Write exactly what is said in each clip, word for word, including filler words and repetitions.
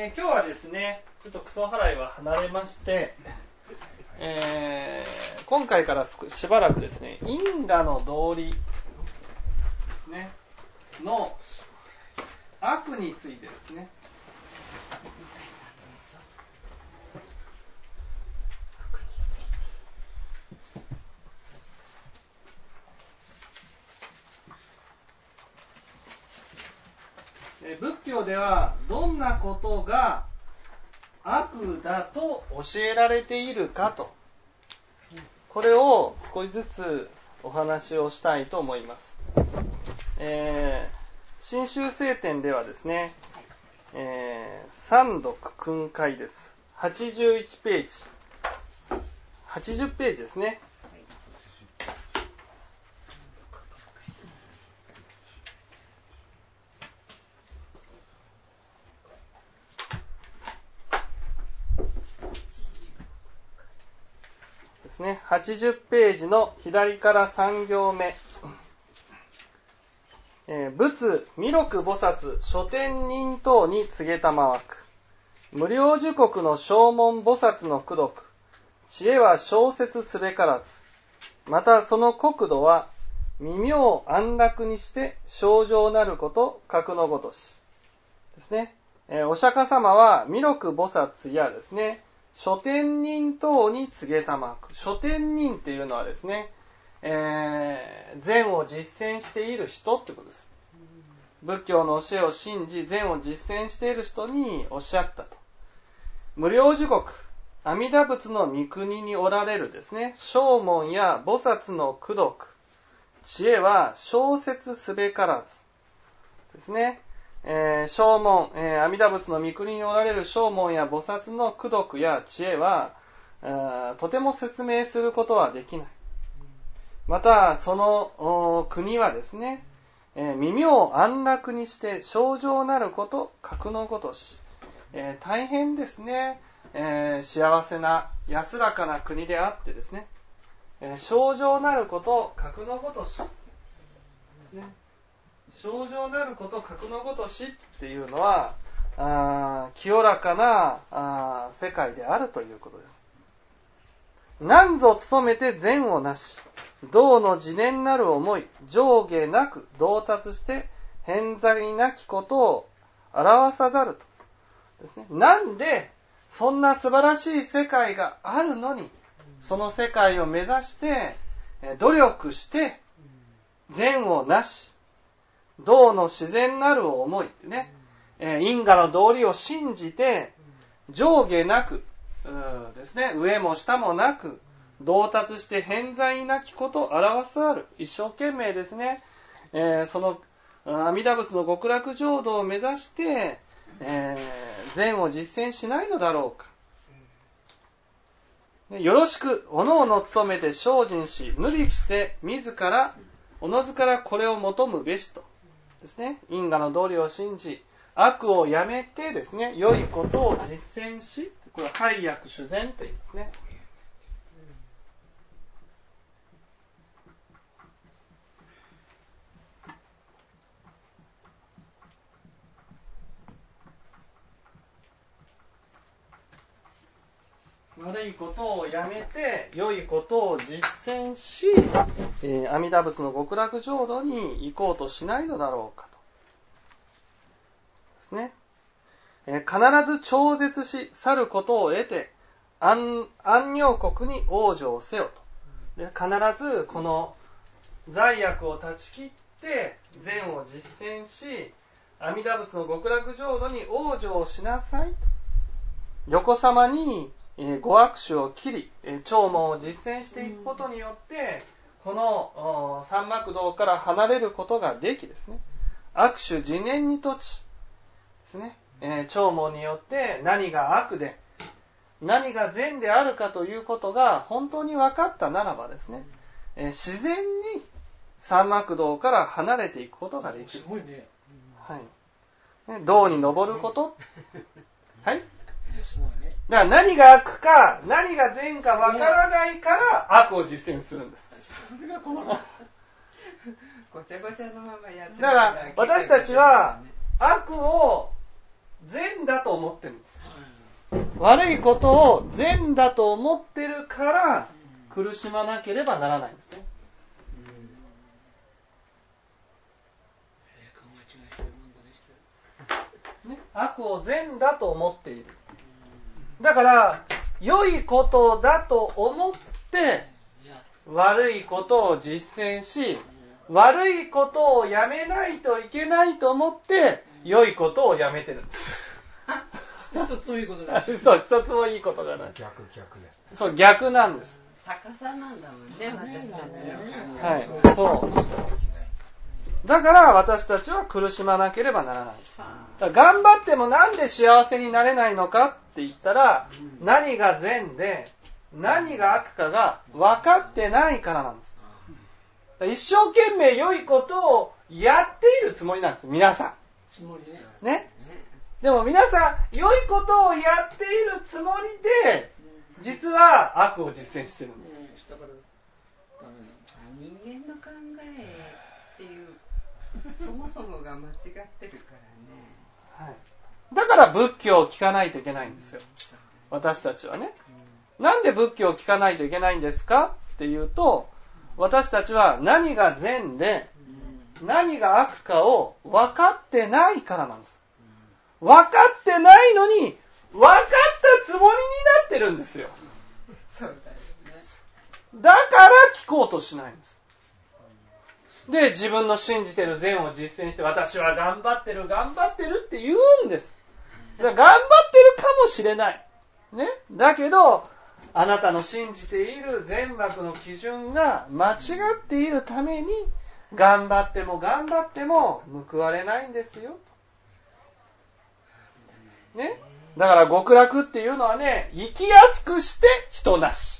えー、今日はですね、ちょっとクソ払いは離れまして、えー、今回からしばらくですね、因果の道理ですね、の悪についてですね、仏教ではどんなことが悪だと教えられているかと、これを少しずつお話をしたいと思います。えー、真宗聖典ではですね、えー、三読訓戒です。はちじゅういちページ、はちじゅうページですね。ですね、はちじゅうページの左からさん行目、えー、仏弥勒菩薩書天人等に告げたまわく、無量寿国の正門菩薩の功徳、知恵は小説すべからず、またその国土は微妙安楽にして正常なること格のごとしですね。えー、お釈迦様は弥勒菩薩やですね、書天人等に告げたまわく。書天人っていうのはですね、えー、善を実践している人ってことです。仏教の教えを信じ善を実践している人におっしゃったと。無量寿国、阿弥陀仏の御国におられるですね、正門や菩薩の功徳、知恵は小説すべからずですね。えー、正門、えー、阿弥陀仏の御国におられる正門や菩薩の功徳や知恵は、えー、とても説明することはできない。またその国はですね、えー、微妙安楽にして正常なること格のごとし、えー、大変ですね、えー、幸せな安らかな国であってですね、えー、正常なること格のごとしですね。正常なること格のごとしっていうのは、あ清らかなあ世界であるということです。何ぞ努めて善をなし、道の自念なる思い、上下なく到達して偏在なきことを表さざるとですね。なんでそんな素晴らしい世界があるのに、その世界を目指して努力して善をなし、道の自然なる思いってね、えー、因果の道理を信じて上下なくですね、上も下もなく到達して偏在なきことを表すある、一生懸命ですね、えー、その阿弥陀仏の極楽浄土を目指して、えー、善を実践しないのだろうか。よろしくおのおの努めて精進し、無理して自らおのずからこれを求むべしとですね、因果の道理を信じ、悪をやめてですね、良いことを実践し、これは戒薬修善と言いますね。悪いことをやめて良いことを実践し、えー、阿弥陀仏の極楽浄土に行こうとしないのだろうかとですね。えー、必ず超絶し去ることを得て安行国に往生せよと。で、必ずこの罪悪を断ち切って善を実践し、阿弥陀仏の極楽浄土に往生しなさいと。横さまにご悪手を切り、弔問を実践していくことによって、この三幕道から離れることができですね、悪手自念にとちですね、弔問によって何が悪で何が善であるかということが本当に分かったならばですね、自然に三幕道から離れていくことができる。すごいね。はい。道に登ること。はい。だから何が悪か何が善かわからないから悪を実践するんです。 それが困る。ごちゃごちゃのままやってる。 だから私たちは悪を善だだと思ってるんです。悪いことを善だと思ってるから苦しまなければならないんですね。ね、悪を善だと思っている。だから良いことだと思って悪いことを実践し、悪いことをやめないといけないと思って良いことをやめてるんです。 一つもいいことない。 そう、一つもいいことがない。 逆逆ね。 そう、逆なんです。 逆さなんだもんね、私たちの。 はい、そう。だから私たちは苦しまなければならない。だから頑張ってもなんで幸せになれないのかって言ったら、何が善で何が悪かが分かってないからなんです。一生懸命良いことをやっているつもりなんです、皆さん。 つもりね。 ね。でも皆さん、良いことをやっているつもりで、実は悪を実践してるんです。 人間の考えっていう、そもそもが間違ってるからね。 はい。だから仏教を聞かないといけないんですよ。私たちはね。なんで仏教を聞かないといけないんですかっていうと、私たちは何が善で何が悪かを分かってないからなんです。分かってないのに分かったつもりになってるんですよ。 そうだよね。 だから聞こうとしないんです。で、自分の信じてる善を実践して、私は頑張ってる頑張ってるって言うんです。だから頑張ってるかもしれない。ね。だけど、あなたの信じている善悪の基準が間違っているために、頑張っても頑張っても報われないんですよ。ね。だから極楽っていうのはね、生きやすくして人なし。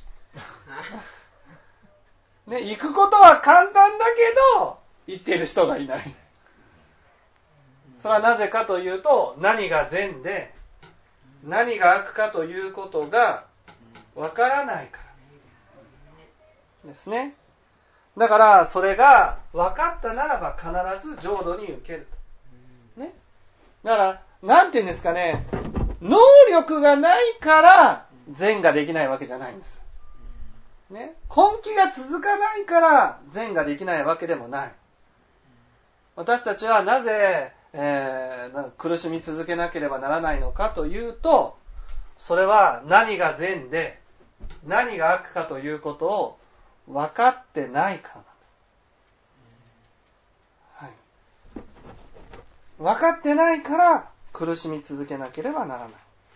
ね、行くことは簡単だけど、行っている人がいない。それはなぜかというと、何が善で、何が悪かということがわからないからですね。だから、それが分かったならば必ず浄土に受けると。ね。だから、なんて言うんですかね、能力がないから善ができないわけじゃないんです。ね。根気が続かないから善ができないわけでもない。私たちはなぜ、えー、苦しみ続けなければならないのかというと、それは何が善で何が悪かということを分かってないからなんです。はい。分かってないから苦しみ続けなければならない。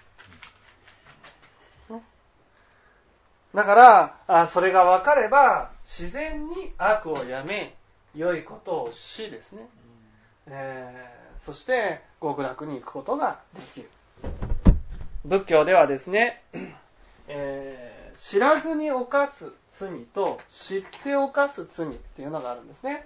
ね、だからあ、それが分かれば自然に悪をやめ、良いことをしですね。えー、そして極楽に行くことができる。仏教ではですね、えー、知らずに犯す罪と知って犯す罪っていうのがあるんですね。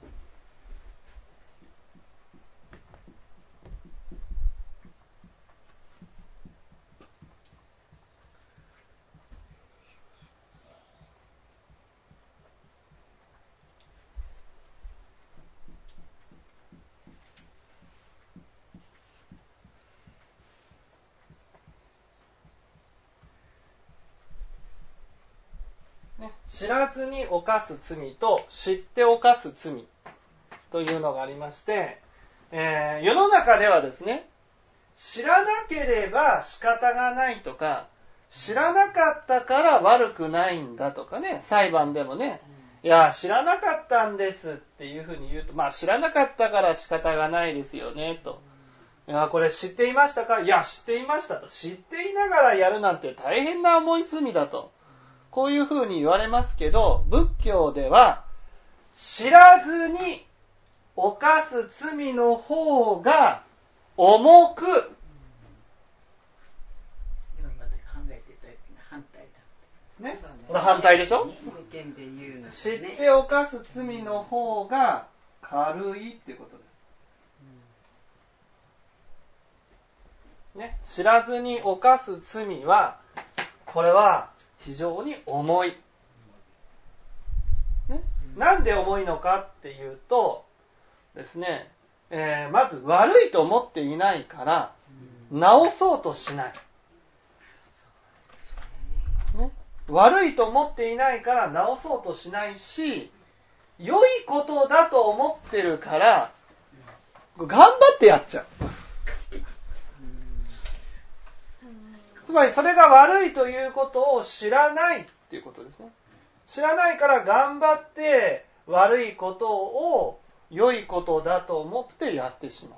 知らずに犯す罪と知って犯す罪というのがありまして、えー、世の中ではですね、知らなければ仕方がないとか、知らなかったから悪くないんだとかね、裁判でもね、いや知らなかったんですっていうふうに言うと、まあ知らなかったから仕方がないですよねと。いやこれ知っていましたか？いや知っていましたと。知っていながらやるなんて大変な重い罪だと。こういうふうに言われますけど、仏教では知らずに犯す罪の方が重く、 今まで考えてた反対だ。 ね、これ反対でしょ？ 世間で言うのね、 知って犯す罪の方が軽いってことです。ね、知らずに犯す罪は、これは非常に重い、ね、なんで重いのかっていうとですね、えー、まず悪いと思っていないから直そうとしない。ね、悪いと思っていないから直そうとしないし、良いことだと思ってるから頑張ってやっちゃう。つまりそれが悪いということを知らないっていうことですね。知らないから頑張って悪いことを良いことだと思ってやってしま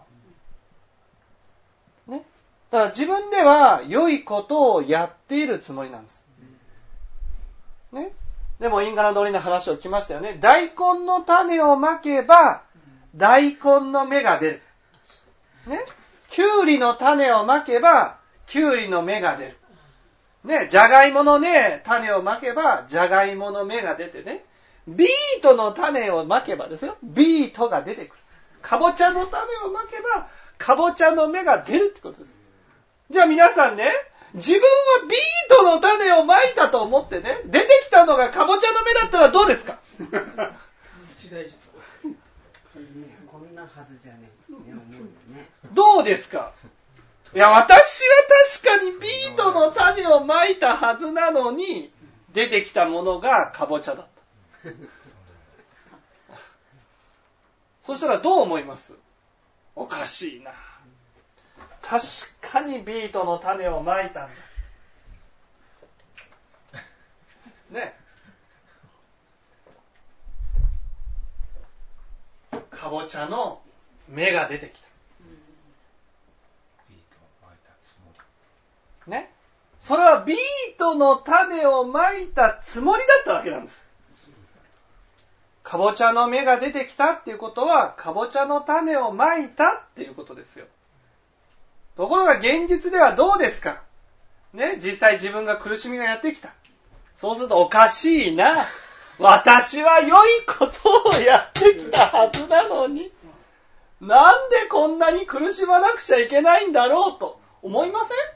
う。ね。だから自分では良いことをやっているつもりなんです。ね。でも因果の道理の話を聞きましたよね。大根の種をまけば大根の芽が出る。ね。きゅうりの種をまけばきゅうりの芽が出る。ね、じゃがいものね、種をまけば、じゃがいもの芽が出てね、ビートの種をまけばですよ、ビートが出てくる。かぼちゃの種をまけば、かぼちゃの芽が出るってことです。じゃあ皆さんね、自分はビートの種をまいたと思ってね、出てきたのがかぼちゃの芽だったらどうですか？ こんなはずじゃねえ、思うよね。 どうですか？いや、私は確かにビートの種をまいたはずなのに、出てきたものがかぼちゃだった。そしたらどう思います？おかしいな。確かにビートの種をまいたんだ。ね。かぼちゃの芽が出てきた。ね。それはビートの種をまいたつもりだったわけなんです。かぼちゃの芽が出てきたっていうことは、かぼちゃの種をまいたっていうことですよ。ところが現実ではどうですか？ね、実際自分が苦しみがやってきた。そうするとおかしいな。私は良いことをやってきたはずなのに、なんでこんなに苦しまなくちゃいけないんだろうと思いません？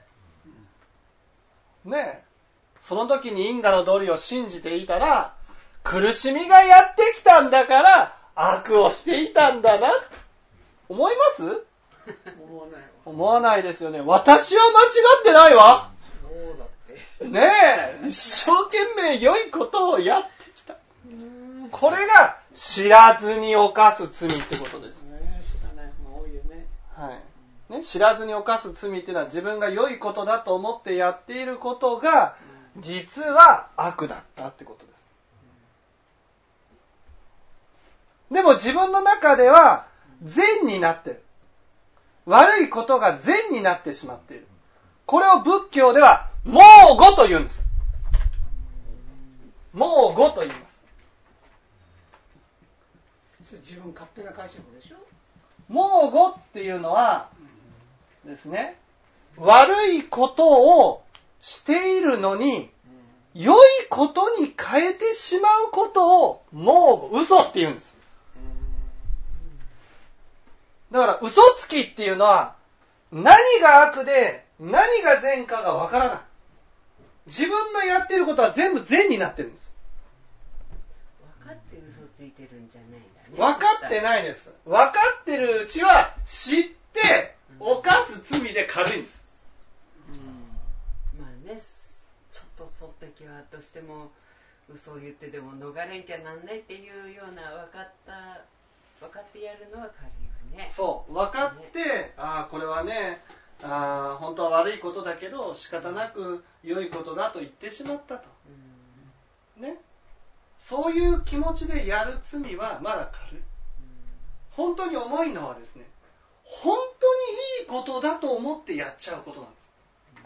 ねえ、その時に因果の道理を信じていたら、苦しみがやってきたんだから悪をしていたんだな、思います？ 思わないわ。 思わないですよね。私は間違ってないわ。 そうだって。 ねえ、一生懸命良いことをやってきた。これが知らずに犯す罪ってことです。 ね、知らない方が多いよね。 はい。ね、知らずに犯す罪っていうのは自分が良いことだと思ってやっていることが実は悪だったってことです。でも自分の中では善になってる。悪いことが善になってしまっている。これを仏教では妄語と言うんです。妄語と言います。 自分勝手な解釈でしょ？ 妄語っていうのはですね、悪いことをしているのに、良いことに変えてしまうことを妄語、嘘って言うんです。だから嘘つきっていうのは何が悪で何が善かがわからない。自分のやってることは全部善になってるんです。 分かって嘘ついてるんじゃないんだね。 分かってないです。分かってるうちは知って犯す罪で軽いんです。 うん、まあね、ちょっとその時はどうしても嘘を言ってでも逃れんきゃなんないっていうような分かった分かってやるのは軽いよね。 そう、分かって、ね、ああこれはね、あ本当は悪いことだけど仕方なく良いことだと言ってしまったと、うん、ね、そういう気持ちでやる罪はまだ軽い、うん、本当に重いのはですね、本当にいいことだと思ってやっちゃうことなんです、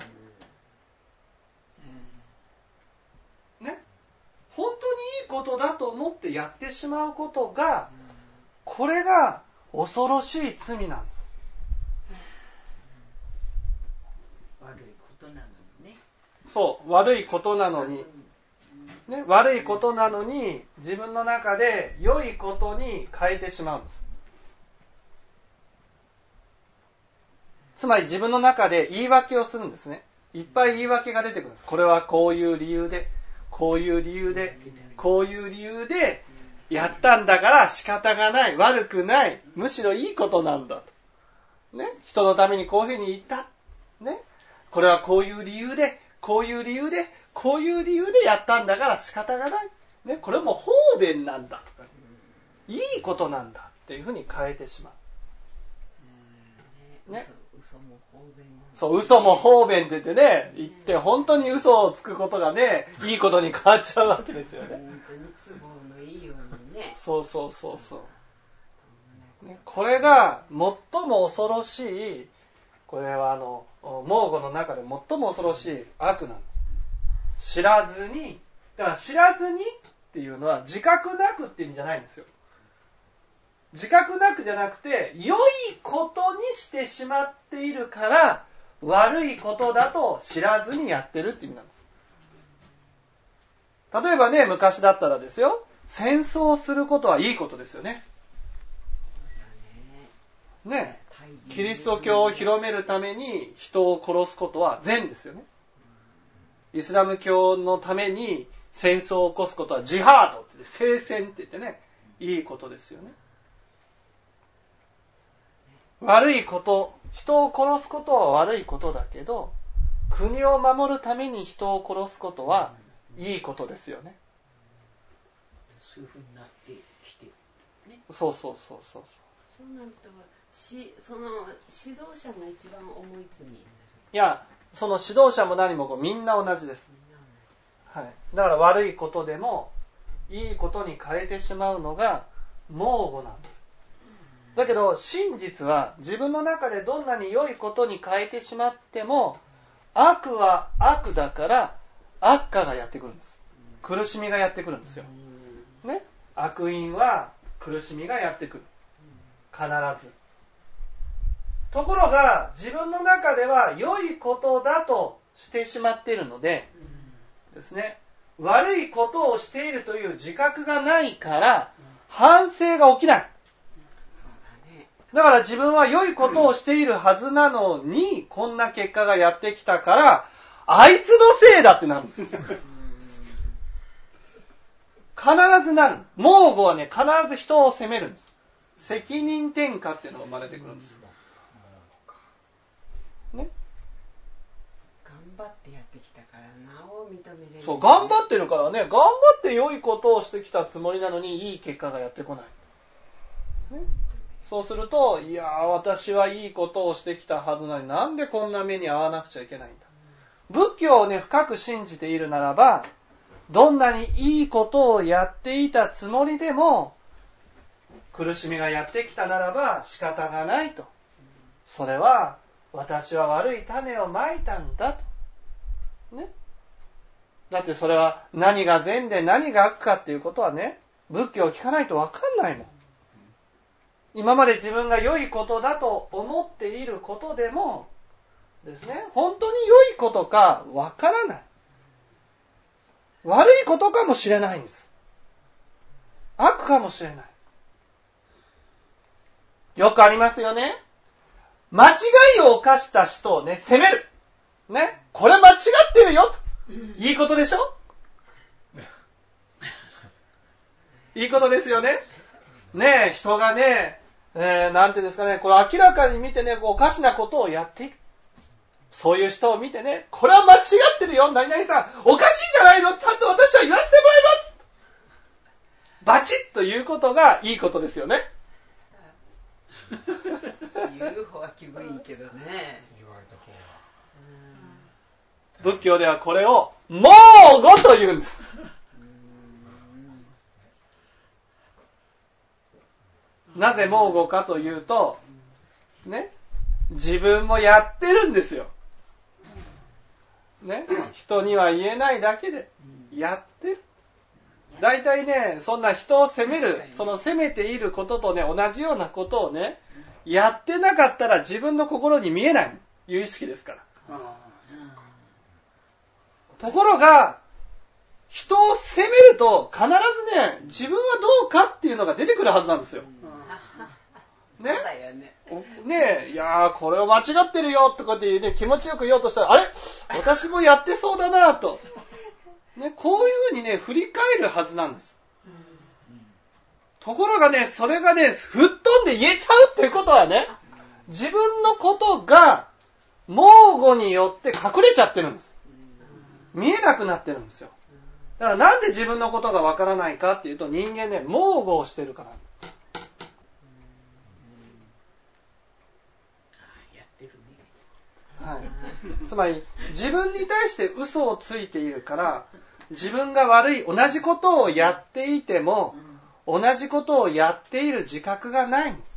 うん、ね、本当にいいことだと思ってやってしまうことが、これが恐ろしい罪なんです。 悪いことなのにね。 そう、悪いことなのに、ね、悪いことなのに自分の中で良いことに変えてしまうんです。つまり自分の中で言い訳をするんですね。いっぱい言い訳が出てくるんです。これはこういう理由で、こういう理由で、こういう理由でやったんだから仕方がない、悪くない、むしろいいことなんだと。ね、人のためにこういうふうに言った。 これはこういう理由で、こういう理由で、こういう理由でやったんだから仕方がない。ね、これも方便なんだとか、いいことなんだっていうふうに変えてしまう。ね。 嘘も方便なんだ。 そう、嘘も方便って言ってね、言って本当に嘘をつくことがね、いいことに変わっちゃうわけですよね。 本当に都合のいいようにね。 そうそうそうそう。ね、これが最も恐ろしい、これはあの、蒙語の中で最も恐ろしい悪なんです。知らずに、だから知らずにっていうのは自覚なくって意味じゃないんですよ。自覚なくじゃなくて、良いことにしてしまっているから、悪いことだと知らずにやってるって意味なんです。例えばね、昔だったらですよ、戦争することはいいことですよね。ね、キリスト教を広めるために人を殺すことは善ですよね。イスラム教のために戦争を起こすことはジハードって言って、聖戦って言ってね、いいことですよね。悪いこと、人を殺すことは悪いことだけど、国を守るために人を殺すことはいいことですよね。 そういうふうになってきて、ね。 そうそうそうそう。 そうなるとし、その指導者が一番重い罪になる。 いや、その指導者も何もみんな同じです。はい。だから悪いことでもいいことに変えてしまうのが蒙語なんです。だけど真実は自分の中でどんなに良いことに変えてしまっても、悪は悪だから悪化がやってくるんです。苦しみがやってくるんですよ。ね。悪因は苦しみがやってくる。必ず。ところが自分の中では良いことだとしてしまっているのでですね、悪いことをしているという自覚がないから反省が起きない。だから自分は良いことをしているはずなのに、こんな結果がやってきたから、あいつのせいだってなるんです。必ずなる。蒙語はね、必ず人を責めるんです。責任転嫁っていうのが生まれてくるんです。ね。 頑張ってやってきたからなお認めれる。 そう、頑張ってるからね、頑張って良いことをしてきたつもりなのに、いい結果がやってこない。ね。そうすると、いやー、私はいいことをしてきたはずなのに、なんでこんな目に遭わなくちゃいけないんだ。仏教をね、深く信じているならば、どんなにいいことをやっていたつもりでも、苦しみがやってきたならば仕方がないと。それは、私は悪い種をまいたんだと。ね。だってそれは何が善で何が悪かっていうことはね、仏教を聞かないと分かんないもん。今まで自分が良いことだと思っていることでもですね、本当に良いことかわからない。悪いことかもしれないんです。悪かもしれない。よくありますよね。間違いを犯した人をね、責める。ね。これ間違ってるよと。いいことでしょ？いいことですよね。ねえ、人がね、えー、なんてですかね、これ明らかに見てね、おかしなことをやっている。そういう人を見てね、これは間違ってるよ、何々さん、おかしいじゃないの、ちゃんと私は言わせてもらいます。バチッということがいいことですよね。 言う方は気分いいけどね。言われた方は。 仏教ではこれを蒙語と言うんです。なぜ蒙語かというと、ね、自分もやってるんですよ。ね、人には言えないだけでやってる。だいたいね、そんな人を責める、その責めていることとね、同じようなことをね、やってなかったら自分の心に見えない有意識ですから。ところが、人を責めると必ずね、自分はどうかっていうのが出てくるはずなんですよ。ね、 そうだよね。 ねえ、いやー、これを間違ってるよとかってね、気持ちよく言おうとしたら、あれ私もやってそうだなと。ね、こういうふうにね、振り返るはずなんです。ところがね、それがね、吹っ飛んで言えちゃうっていうことはね、自分のことが盲語によって隠れちゃってるんです。見えなくなってるんですよ。だからなんで自分のことがわからないかっていうと、人間ね、盲語をしてるから。 やってるね。 はい。つまり、自分に対して嘘をついているから、自分が悪い、同じことをやっていても、同じことをやっている自覚がないんです。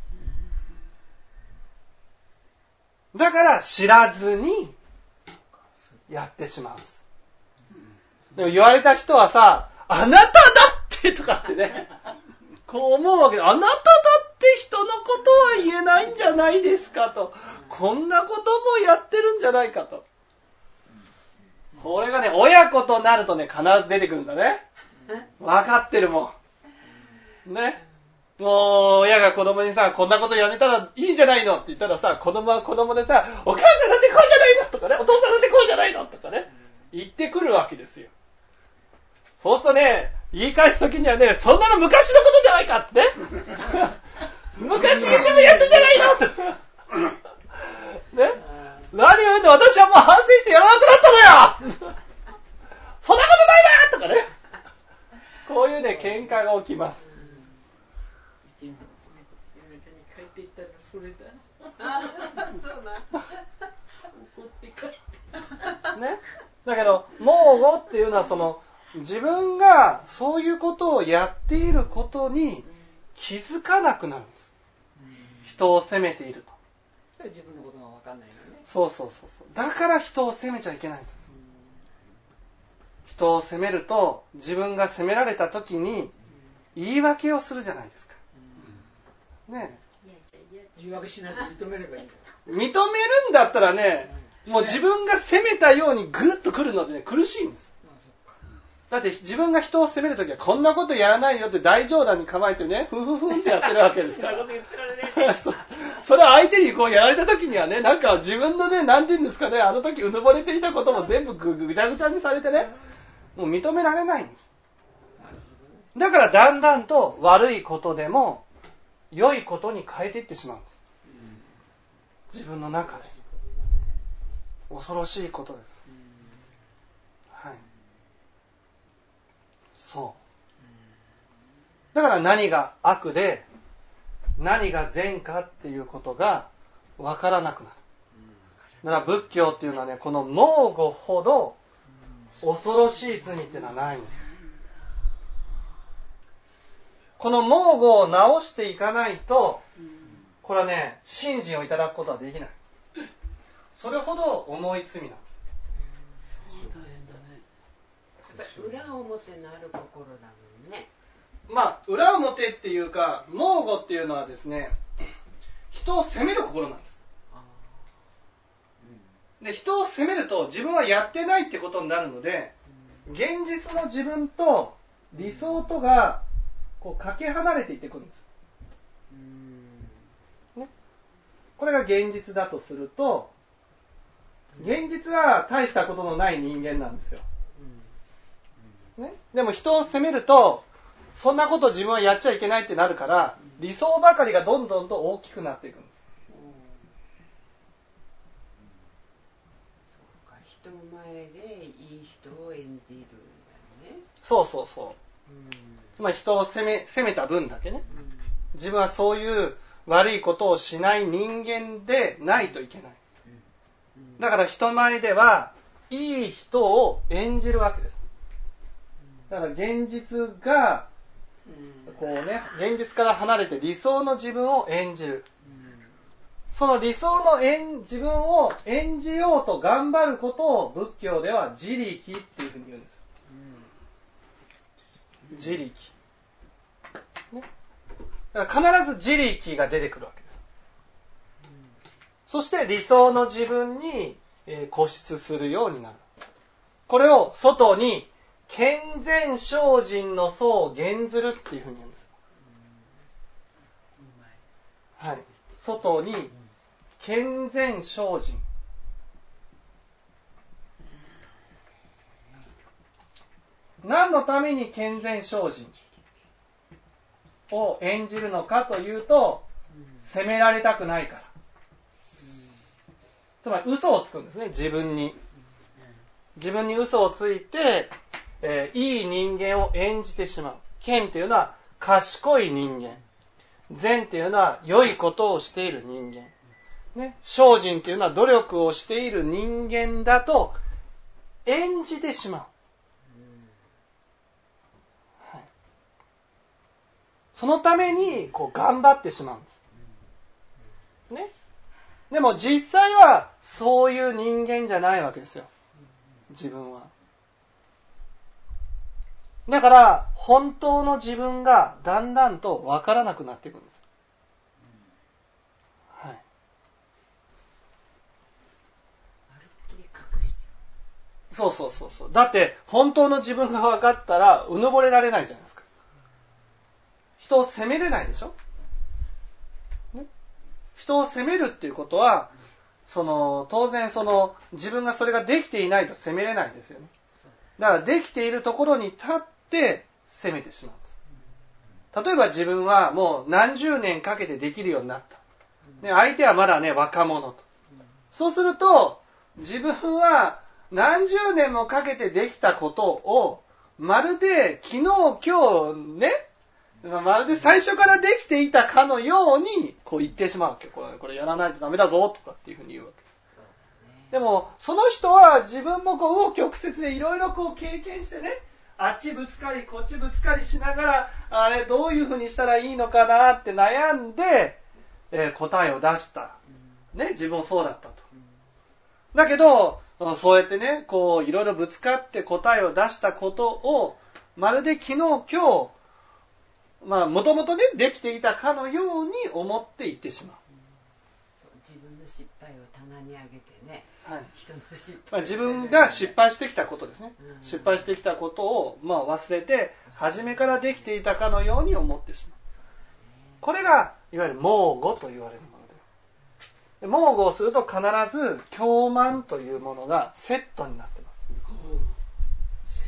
だから知らずにやってしまうんです。でも言われた人はさ、あなただってとかってね、こう思うわけで、あなただって人のことは言えないんじゃないですかと、こんなこともやってるんじゃないかと。これがね、親子となるとね、必ず出てくるんだね。分かってるもん。ね。もう、親が子供にさ、こんなことやめたらいいじゃないのって言ったらさ、子供は子供でさ、お母さんだってこうじゃないのとかね、お父さんだってこうじゃないのとかね、言ってくるわけですよ。そうするとね、言い返すときにはね、そんなの昔のことじゃないかってね。昔にでもやったじゃないのと。ね。何を言うんだ、私はもう反省してやらなくなったのよそんなことないわとかね。こういうね、喧嘩が起きます。 夜中に帰っていったらそれだ。 そうな。 怒って帰って。 ね。だけど、盲語っていうのはその、自分がそういうことをやっていることに気づかなくなるんです。人を責めていると。 自分のことが分かんないよね。 そうそうそうそう。だから人を責めちゃいけないんです。人を責めると、自分が責められた時に言い訳をするじゃないですか。ねえ。言い訳しないと認めればいいんだ。 認めるんだったらね、もう自分が責めたようにグッと来るのでね、苦しいんです。だって自分が人を責めるときはこんなことやらないよって大冗談に構えてね、ふふふんってやってるわけですから。そ, それは相手にこうやられたときにはね、なんか自分のね、なんて言うんですかね、あの時うぬぼれていたことも全部ぐぐちゃぐちゃにされてね、もう認められないんです。だからだんだんと悪いことでも良いことに変えていってしまうんです。自分の中で。恐ろしいことです。はい。そう。だから何が悪で何が善かっていうことが分からなくなる。だから仏教っていうのはね、この盲語ほど恐ろしい罪っていうのはないんです。この盲語を直していかないと、これはね、信心をいただくことはできない。それほど重い罪なんです。 裏表のある心だもんね。 まあ、裏表っていうか、盲語っていうのはですね、人を責める心なんです。で、人を責めると自分はやってないってことになるので、現実の自分と理想とがこうかけ離れていってくるんです。ね、これが現実だとすると、現実は大したことのない人間なんですよ。ね、でも人を責めると、そんなこと自分はやっちゃいけないってなるから、理想ばかりがどんどんと大きくなっていくんです。 そうか、人前でいい人を演じるんだよね。 そうそうそう。 うん、 つまり人を責め、責めた分だけね、うん。自分はそういう悪いことをしない人間でないといけない。うん、だから人前ではいい人を演じるわけです。だから現実がこうね、現実から離れて理想の自分を演じる。その理想の演自分を演じようと頑張ることを仏教では自力っていうふうに言うんです。自力。ね、だから必ず自力が出てくるわけです。そして理想の自分に固執するようになる。これを外に健全精進の相を減ずるっていうふうに言うんです。はい。外に健全精進。何のために健全精進を演じるのかというと、責められたくないから。 つまり嘘をつくんですね、自分に。自分に嘘をついて、えー、いい人間を演じてしまう。賢というのは賢い人間。善というのは良いことをしている人間。ね、精進というのは努力をしている人間だと演じてしまう。はい、そのためにこう頑張ってしまうんです。ね。でも実際はそういう人間じゃないわけですよ。自分は。だから本当の自分がだんだんと分からなくなっていくんです。はい。 まるっきり隠しちゃう。 そうそうそうそう。だって本当の自分が分かったらうぬぼれられないじゃないですか。人を責めれないでしょ。ね、人を責めるっていうことは、その当然その自分がそれができていないと責めれないですよね。だからできているところに立って責めてしまうんです。例えば自分はもう何十年かけてできるようになった。ね、相手はまだね若者と。そうすると自分は何十年もかけてできたことをまるで昨日今日ね、まるで最初からできていたかのようにこう言ってしまうわけ。これ、これやらないとダメだぞとかっていうふうに言うわけ。でもその人は自分もこう紆余曲折でいろいろこう経験してね、あっちぶつかりこっちぶつかりしながら、あれどういうふうにしたらいいのかなって悩んで、えー、答えを出した。ね、自分もそうだったと。だけどそうやってね、こういろいろぶつかって答えを出したことをまるで昨日今日まあもともとねできていたかのように思って言ってしまう。 そう、自分の失敗を棚に上げてね。 はい、 人の失敗、 まあ、自分が失敗してきたことですね、 うん、 失敗してきたことを、まあ、忘れて初めからできていたかのように思ってしまう。これがいわゆる妄語と言われるもので、妄語をすると必ず狂慢というものがセットになってます。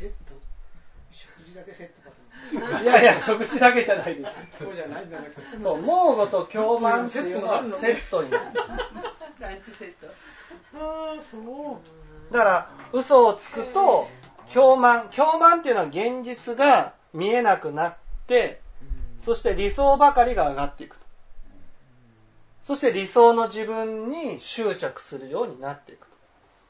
セット？食事だけセットかと思った。 いやいや、食事だけじゃないです。 そうじゃないんだけど。 そう、妄語と狂慢というのはセットになる。 ランチセット。 ああ、そう。 だから嘘をつくと狂慢、狂慢っていうのは現実が見えなくなって、そして理想ばかりが上がっていくと。そして理想の自分に執着するようになっていくと。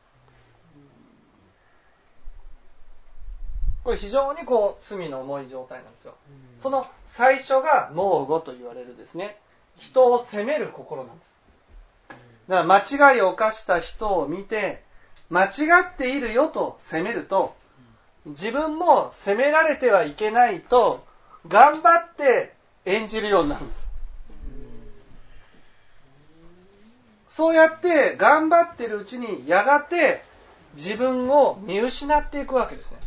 これ非常にこう罪の重い状態なんですよ。その最初が妄語と言われるですね、人を責める心なんです。だから間違いを犯した人を見て間違っているよと責めると、自分も責められてはいけないと頑張って演じるようになるんです。そうやって頑張っているうちにやがて自分を見失っていくわけですね。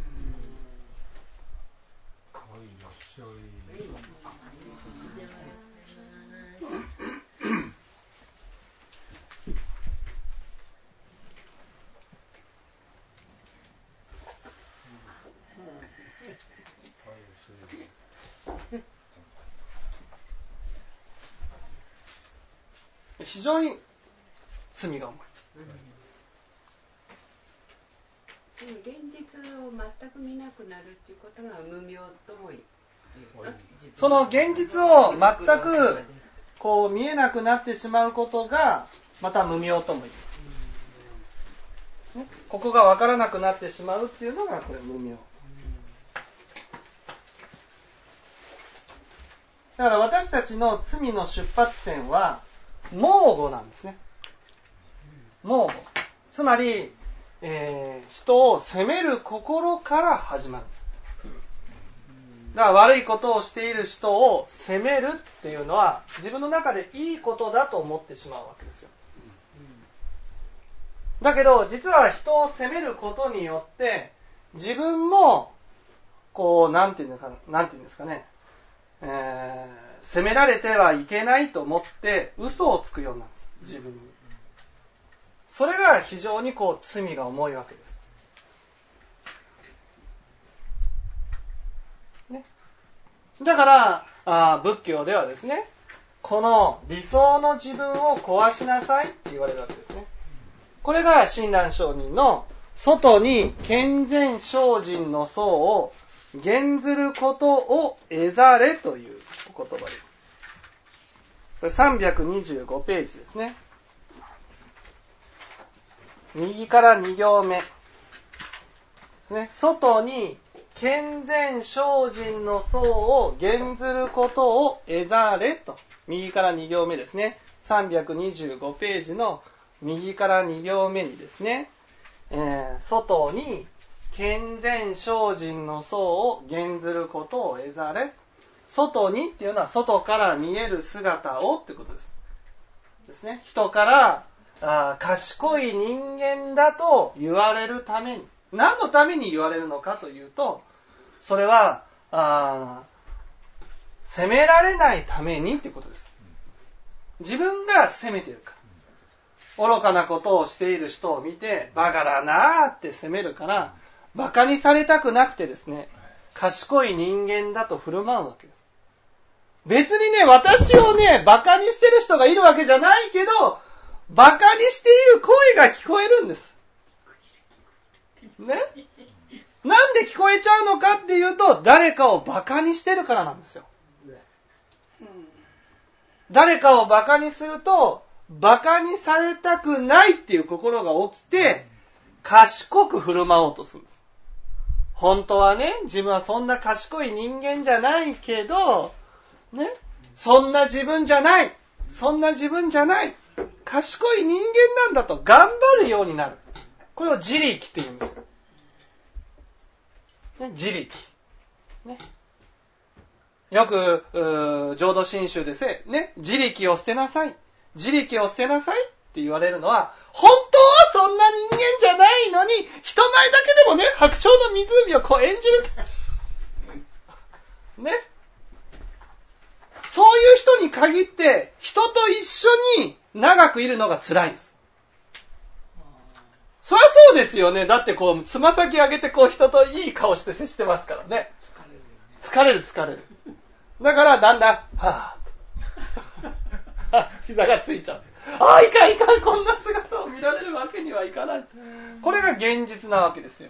非常に罪が重い。 うん、現実を全く見なくなるっていうことが無明とも言う。 その現実を全くこう見えなくなってしまうことがまた無明とも言う。ね、ここが分からなくなってしまうっていうのがこれ無明。だから私たちの罪の出発点は妄語なんですね。妄語。つまり、えー、人を責める心から始まるんです。だから悪いことをしている人を責めるっていうのは自分の中でいいことだと思ってしまうわけですよ。だけど実は人を責めることによって自分もこうなんていうんですか、なんていうんですかね、えー責められてはいけないと思って嘘をつくようになるんです、自分に。それが非常にこう罪が重いわけです、ね、だからあ仏教ではですね、この理想の自分を壊しなさいって言われるわけですね。 これが親鸞上人の外に健全精進の相を減ずることを得ざれというお言葉です。これさんびゃくにじゅうごページですね。右からに行目ですね。外に健全精進の相を減ずることを得ざれと、右からに行目ですね。さんびゃくにじゅうごページの右からに行目にですね、えー、外に健全精進の相を減ずることを得ざれ。外にっていうのは外から見える姿をってことです。ですね。人からあ賢い人間だと言われるために、何のために言われるのかというと、それはあ責められないためにってことです。自分が責めてるから。愚かなことをしている人を見てバカだなーって責めるから、バカにされたくなくてですね、賢い人間だと振る舞うわけです。別にね、私をね、バカにしてる人がいるわけじゃないけど、バカにしている声が聞こえるんです。ね？なんで聞こえちゃうのかっていうと、誰かをバカにしてるからなんですよ。誰かをバカにすると、バカにされたくないっていう心が起きて、賢く振る舞おうとするんです。本当はね、自分はそんな賢い人間じゃないけど、ね、そんな自分じゃない、そんな自分じゃない、賢い人間なんだと頑張るようになる。これを自力って言うんですよ。ね、自力。ね。よく、浄土真宗でせ、ね、自力を捨てなさい。自力を捨てなさいって言われるのは、本当はそんな人間じゃないのに、人前だけでもね、白鳥の湖をこう演じる。ね。そういう人に限って、人と一緒に長くいるのが辛いんです。そりゃそうですよね。だってこう、つま先上げてこう人といい顔して接してますからね。疲れる疲れる。だからだんだん、はぁーと。膝がついちゃう。ああ、いかんいかん、こんな姿を見られるわけにはいかない。これが現実なわけですよ。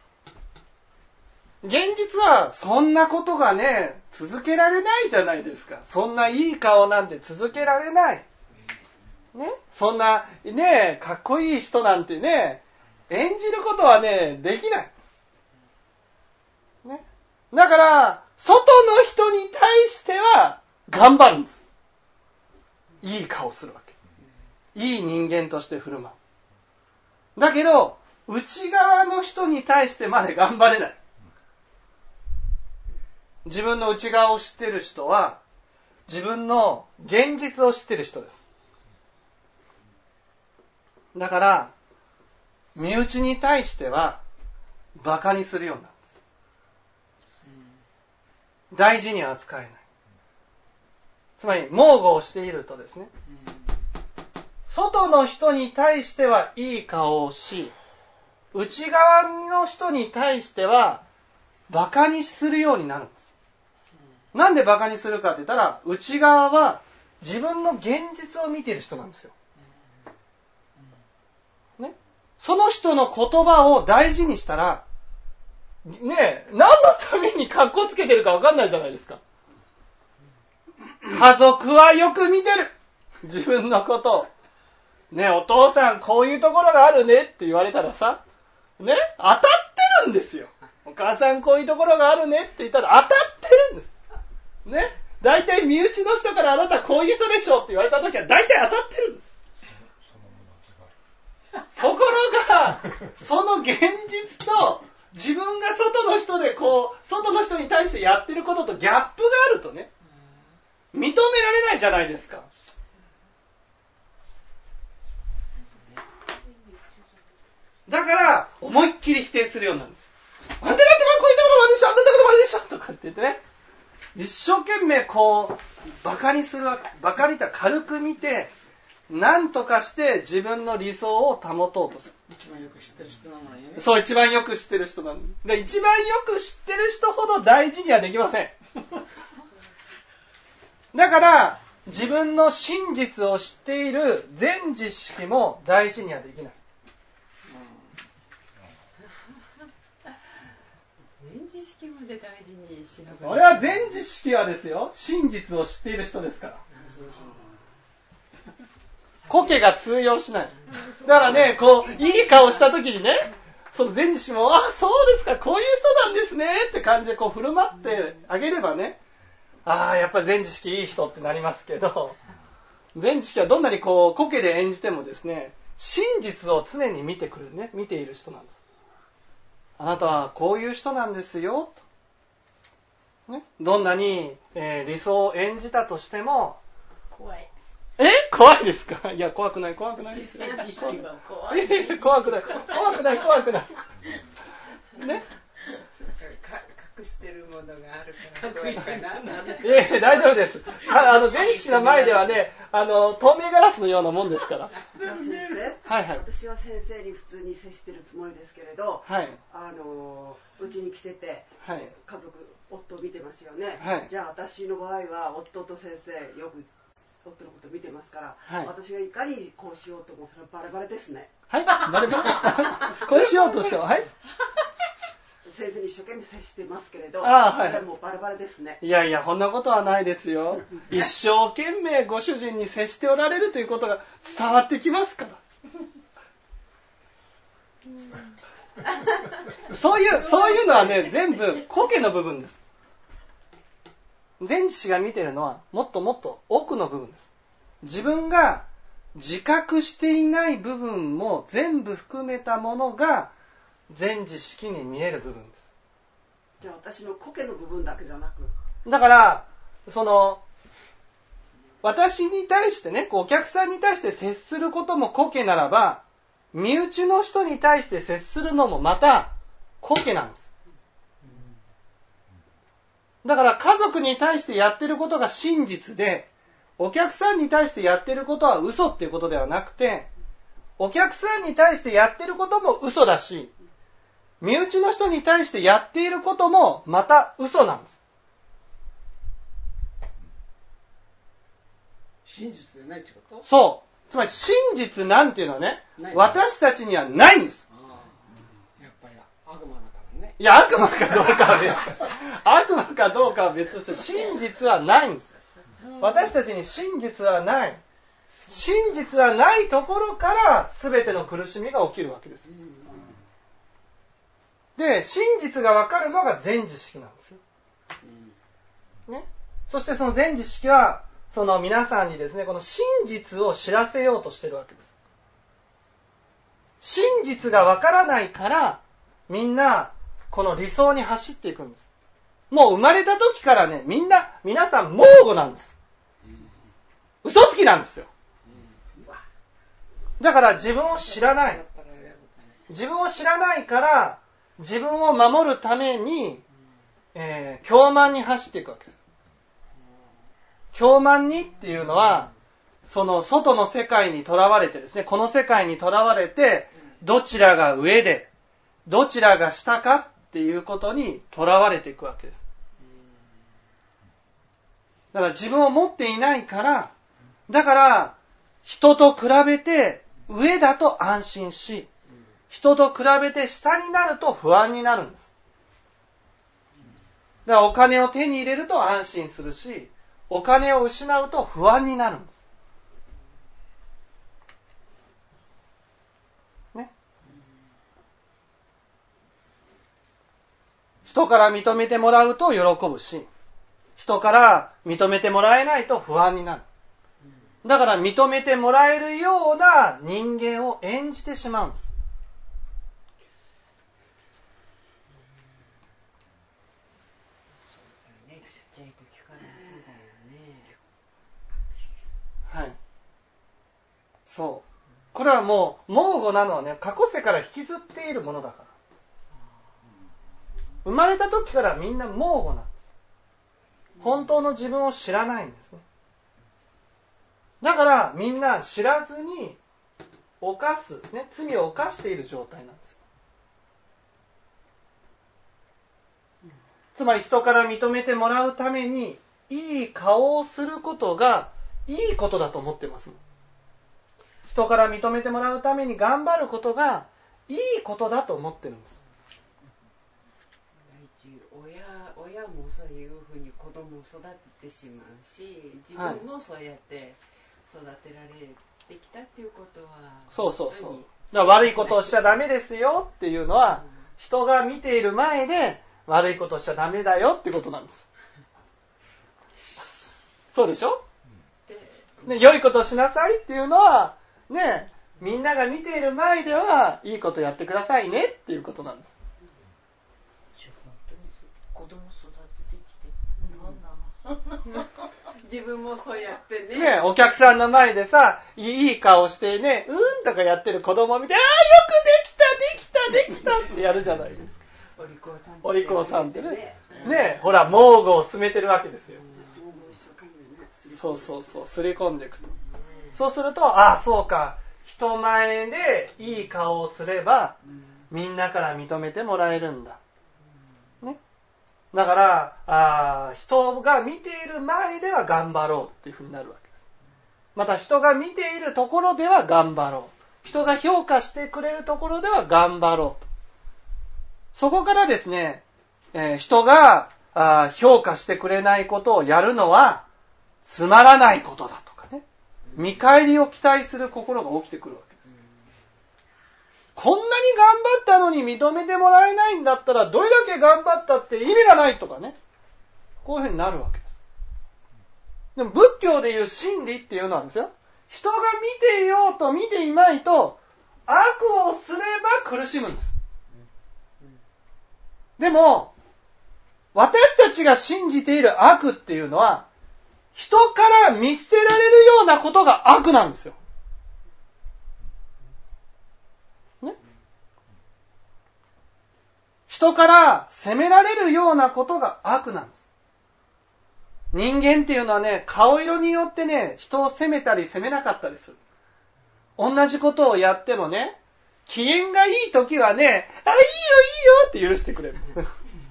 現実はそんなことがね、続けられないじゃないですか。そんないい顔なんて続けられない。ね、そんなね、かっこいい人なんてね、演じることはね、できない。ね。だから、外の人に対しては頑張るんです。いい顔するわけ。いい人間として振る舞う。だけど、内側の人に対してまで頑張れない。自分の内側を知っている人は、自分の現実を知っている人です。だから、身内に対しては、馬鹿にするようになるんです。大事に扱えない。つまり、盲語をしているとですね、外の人に対してはいい顔をし、内側の人に対しては、馬鹿にするようになるんです。なんで馬鹿にするかって言ったら、内側は自分の現実を見ている人なんですよ。ね、その人の言葉を大事にしたら、ねえ、何のために格好つけてるか分かんないじゃないですか。家族はよく見てる。自分のことを。ねえ、お父さんこういうところがあるねって言われたらさ、ね、当たってるんですよ。お母さんこういうところがあるねって言ったら当たってるんです。ね。大体身内の人からあなたこういう人でしょって言われたときは大体当たってるんです。ところが、その現実と自分が外の人でこう、外の人に対してやってることとギャップがあるとね、認められないじゃないですか。だから、思いっきり否定するようになるんです。あんただってこういうところまででしょ、あんただけまででしょとかって言ってね。一生懸命こう、バカにするわけ。バカにとは軽く見て、何とかして自分の理想を保とうとする。 一番よく知ってる人なのにね。 そう、一番よく知ってる人なのに。で、一番よく知ってる人ほど大事にはできません。だから、自分の真実を知っている全知識も大事にはできない。 で大事にしながら。 それは全知識はですよ、真実を知っている人ですから。苔が通用しない。だからね、こう、いい顔した時にね、その全知識も、あ、そうですか、こういう人なんですね、って感じでこう振る舞ってあげればね、ああ、やっぱり全知識いい人ってなりますけど、全知識はどんなにこう、苔で演じてもですね、真実を常に見てくるね、見ている人なんです。あなたはこういう人なんですよ、と。ね、どんなに、えー、理想を演じたとしても、 怖い。 え怖いですか？いや、怖くない、怖くないですよ。 知識は怖い。 怖くない、怖くない、怖くない。ね。 隠してるものがあるから怖いかな。 ええ、大丈夫です。あの、全知識の前ではね、あの、透明ガラスのようなもんですから。 じゃあ先生、 はいはい。 私は先生に普通に接してるつもりですけれど、 はい。 あの、うちに来てて、 はい、 家族、夫を見てますよね。 はい。 じゃあ私の場合は、夫と先生、よく夫のこと見てますから、はい、私がいかにこうしようとも、それはバレバレですね。 はい、バレバレこうしようとしては、はい。 先生に一生懸命接してますけれど、 あ、はい、 それはもうバレバレですね。 いやいや、こんなことはないですよ。一生懸命ご主人に接しておられるということが伝わってきますから。そういう、そういうのはね、全部苔の部分です。全知識が見てるのはもっともっと奥の部分です。自分が自覚していない部分も全部含めたものが全知識に見える部分です。 じゃあ私の苔の部分だけじゃなく。 だから、その、私に対してね、お客さんに対して接することも苔ならば、身内の人に対して接するのもまた苔なんです。だから家族に対してやってることが真実で、お客さんに対してやってることは嘘っていうことではなくて、お客さんに対してやってることも嘘だし、身内の人に対してやっていることもまた嘘なんです。 真実でないってこと？ そう。つまり真実なんていうのはね、私たちにはないんです。 ああ、やっぱり悪魔だからね。 いや、悪魔かどうかは別として、悪魔かどうかは別として、真実はないんです。私たちに真実はない。真実はないところから全ての苦しみが起きるわけです。で、真実が分かるのが全知識なんですよ。ね。そしてその全知識は、その皆さんにですね、この真実を知らせようとしているわけです。真実が分からないから、みんな、この理想に走っていくんです。もう生まれた時からね、みんな、皆さん盲語なんです。嘘つきなんですよ。だから自分を知らない。自分を知らないから、自分を守るために、えー、狂慢に走っていくわけです。狂慢にっていうのは、その外の世界にとらわれてですね、この世界にとらわれて、どちらが上で、どちらが下かっていうことにとらわれていくわけです。だから自分を持っていないから、だから人と比べて上だと安心し、人と比べて下になると不安になるんです。だからお金を手に入れると安心するし、お金を失うと不安になるんです。ね。人から認めてもらうと喜ぶし、人から認めてもらえないと不安になる。だから認めてもらえるような人間を演じてしまうんです。はい。そう。これはもう盲語なのはね、過去世から引きずっているものだから。生まれた時からみんな盲語なんです。本当の自分を知らないんですね。だからみんな知らずに犯す、ね、罪を犯している状態なんです。つまり人から認めてもらうためにいい顔をすることがいいことだと思ってます。人から認めてもらうために頑張ることがいいことだと思ってるんです。 親, 親もそういうふうに子供を育ててしまうし、自分もそうやって育てられてきたっていうことは、 そうそうそう。だから悪いことをしちゃダメですよっていうのは、うん、人が見ている前で悪いことをしちゃダメだよってことなんです。そうでしょ？ね、良いことをしなさいっていうのはね、みんなが見ている前ではいいことやってくださいねっていうことなんです。 子供育ててきて、なんなの自分もそうやってね。 ね、お客さんの前でさ、いい顔してね、うんとかやってる子供を見て、ああ、よくできた、できた、できたってやるじゃないですか。 お利口さん、 お利口さんってね。ね、ね、ほら、モーグを進めてるわけですよ。そうそうそう、すり込んでいくと。そうすると、ああ、そうか、人前でいい顔をすれば、みんなから認めてもらえるんだ。ね。だから、あ人が見ている前では頑張ろうっていうふうになるわけです。また人が見ているところでは頑張ろう。人が評価してくれるところでは頑張ろうと。そこからですね、えー、人があ評価してくれないことをやるのはつまらないことだとかね。見返りを期待する心が起きてくるわけです。こんなに頑張ったのに認めてもらえないんだったらどれだけ頑張ったって意味がないとかね。こういうふうになるわけです。でも仏教でいう真理っていうのはですよ。人が見ていようと見ていまいと悪をすれば苦しむんです。でも私たちが信じている悪っていうのは人から見捨てられるようなことが悪なんですよ。ね？人から責められるようなことが悪なんです。人間っていうのはね、顔色によってね、人を責めたり責めなかったりする。同じことをやってもね、機嫌がいい時はね、あ、いいよいいよって許してくれるんです。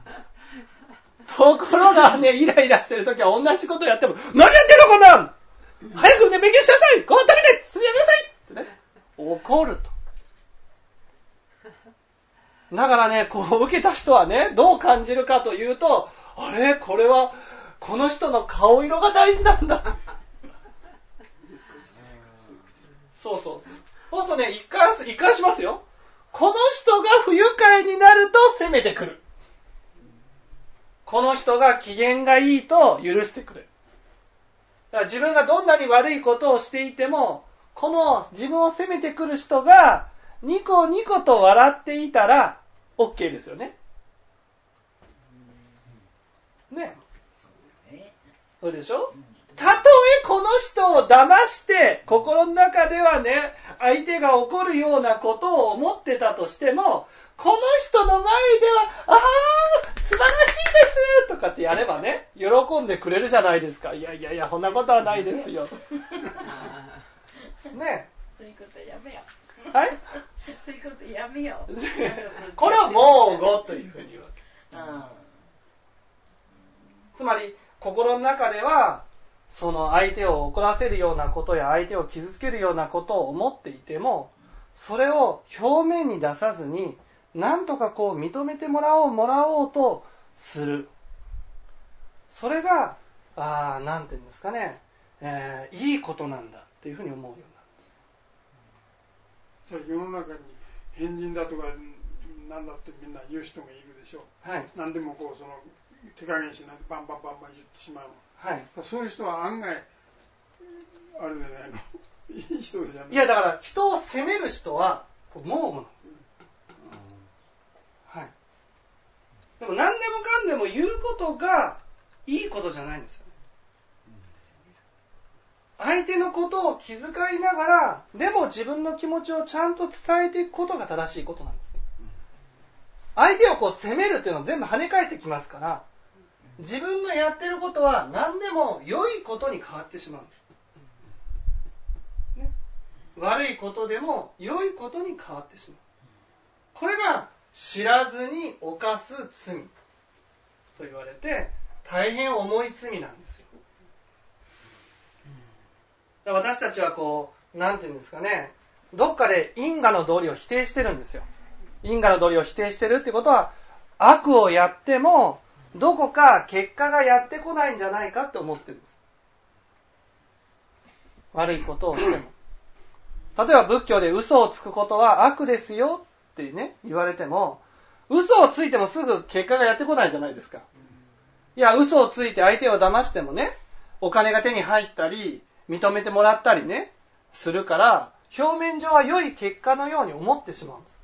ところがね、イライラしてる時は同じことをやっても、何やってんのこんなん早くね、勉強しなさいご飯食べてすぐやりなさいってね、怒ると。だからね、こう受けた人はね、どう感じるかというと、あれこれは、この人の顔色が大事なんだ。そうそう。そうするとね、一貫、一貫しますよ。この人が不愉快になると責めてくる。この人が機嫌がいいと許してくれる。だから自分がどんなに悪いことをしていても、この自分を責めてくる人がニコニコと笑っていたら OK ですよね。ね。そうでしょ？たとえこの人を騙して心の中ではね、相手が怒るようなことを思ってたとしても、この人の前では、ああ、素晴らしいですとかってやればね、喜んでくれるじゃないですか。いやいやいや、そんなことはないですよ。ね。 そういうことやめよう。はい？ そういうことやめよう。 これは盲語というふうに言うわけです。 うん、 つまり、心の中では、その相手を怒らせるようなことや相手を傷つけるようなことを思っていても、それを表面に出さずに、なんとかこう認めてもらおうもらおうとする。それが、あなんていうんですかね、えー、いいことなんだっていうふうに思うようになるんです。世の中に変人だとかなんだってみんな言う人がいるでしょう。はい。何でもこうその手加減しないでバンバンバンバン言ってしまうの。はい。そういう人は案外あれじゃないの。いい人じゃない。 いやだから人を責める人は盲目なんです。はい。でも何でもかんでも言うことがいいことじゃないんですよね。相手のことを気遣いながら、でも自分の気持ちをちゃんと伝えていくことが正しいことなんですね。相手をこう責めるっていうのは全部跳ね返ってきますから、自分のやってることは何でも良いことに変わってしまうんです。ね、悪いことでも良いことに変わってしまう。これが知らずに犯す罪と言われて大変重い罪なんですよ。私たちはこうなんていうんですかね、どっかで因果の道理を否定してるんですよ。因果の道理を否定してるってことは悪をやってもどこか結果がやってこないんじゃないかって思ってるんです。悪いことをしても。例えば仏教で嘘をつくことは悪ですよってね、言われても、嘘をついてもすぐ結果がやってこないじゃないですか。いや、嘘をついて相手を騙してもね、お金が手に入ったり、認めてもらったりね、するから、表面上は良い結果のように思ってしまうんです。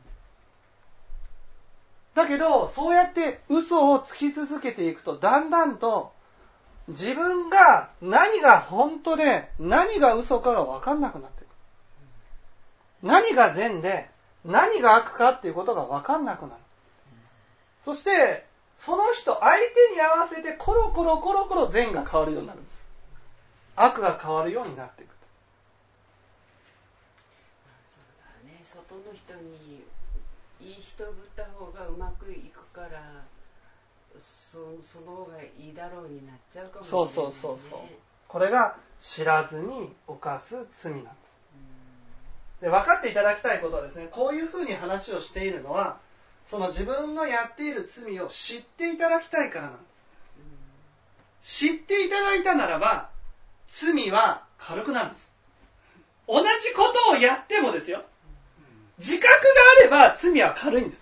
だけど、そうやって嘘をつき続けていくと、だんだんと自分が何が本当で何が嘘かが分かんなくなっていく。何が善で何が悪かっていうことが分かんなくなる。そして、その人、相手に合わせてコロコロコロコロ善が変わるようになるんです。悪が変わるようになっていくと。 そうだね、外の人にいい人ぶった方がうまくいくから、そ, その方がいいだろうになっちゃうかもしれない、ね。そうそうそうそう。 これが知らずに犯す罪なんです。で、分かっていただきたいことはですね、こういうふうに話をしているのは、その自分のやっている罪を知っていただきたいからなんです。知っていただいたならば、罪は軽くなるんです。同じことをやってもですよ、自覚があれば罪は軽いんです。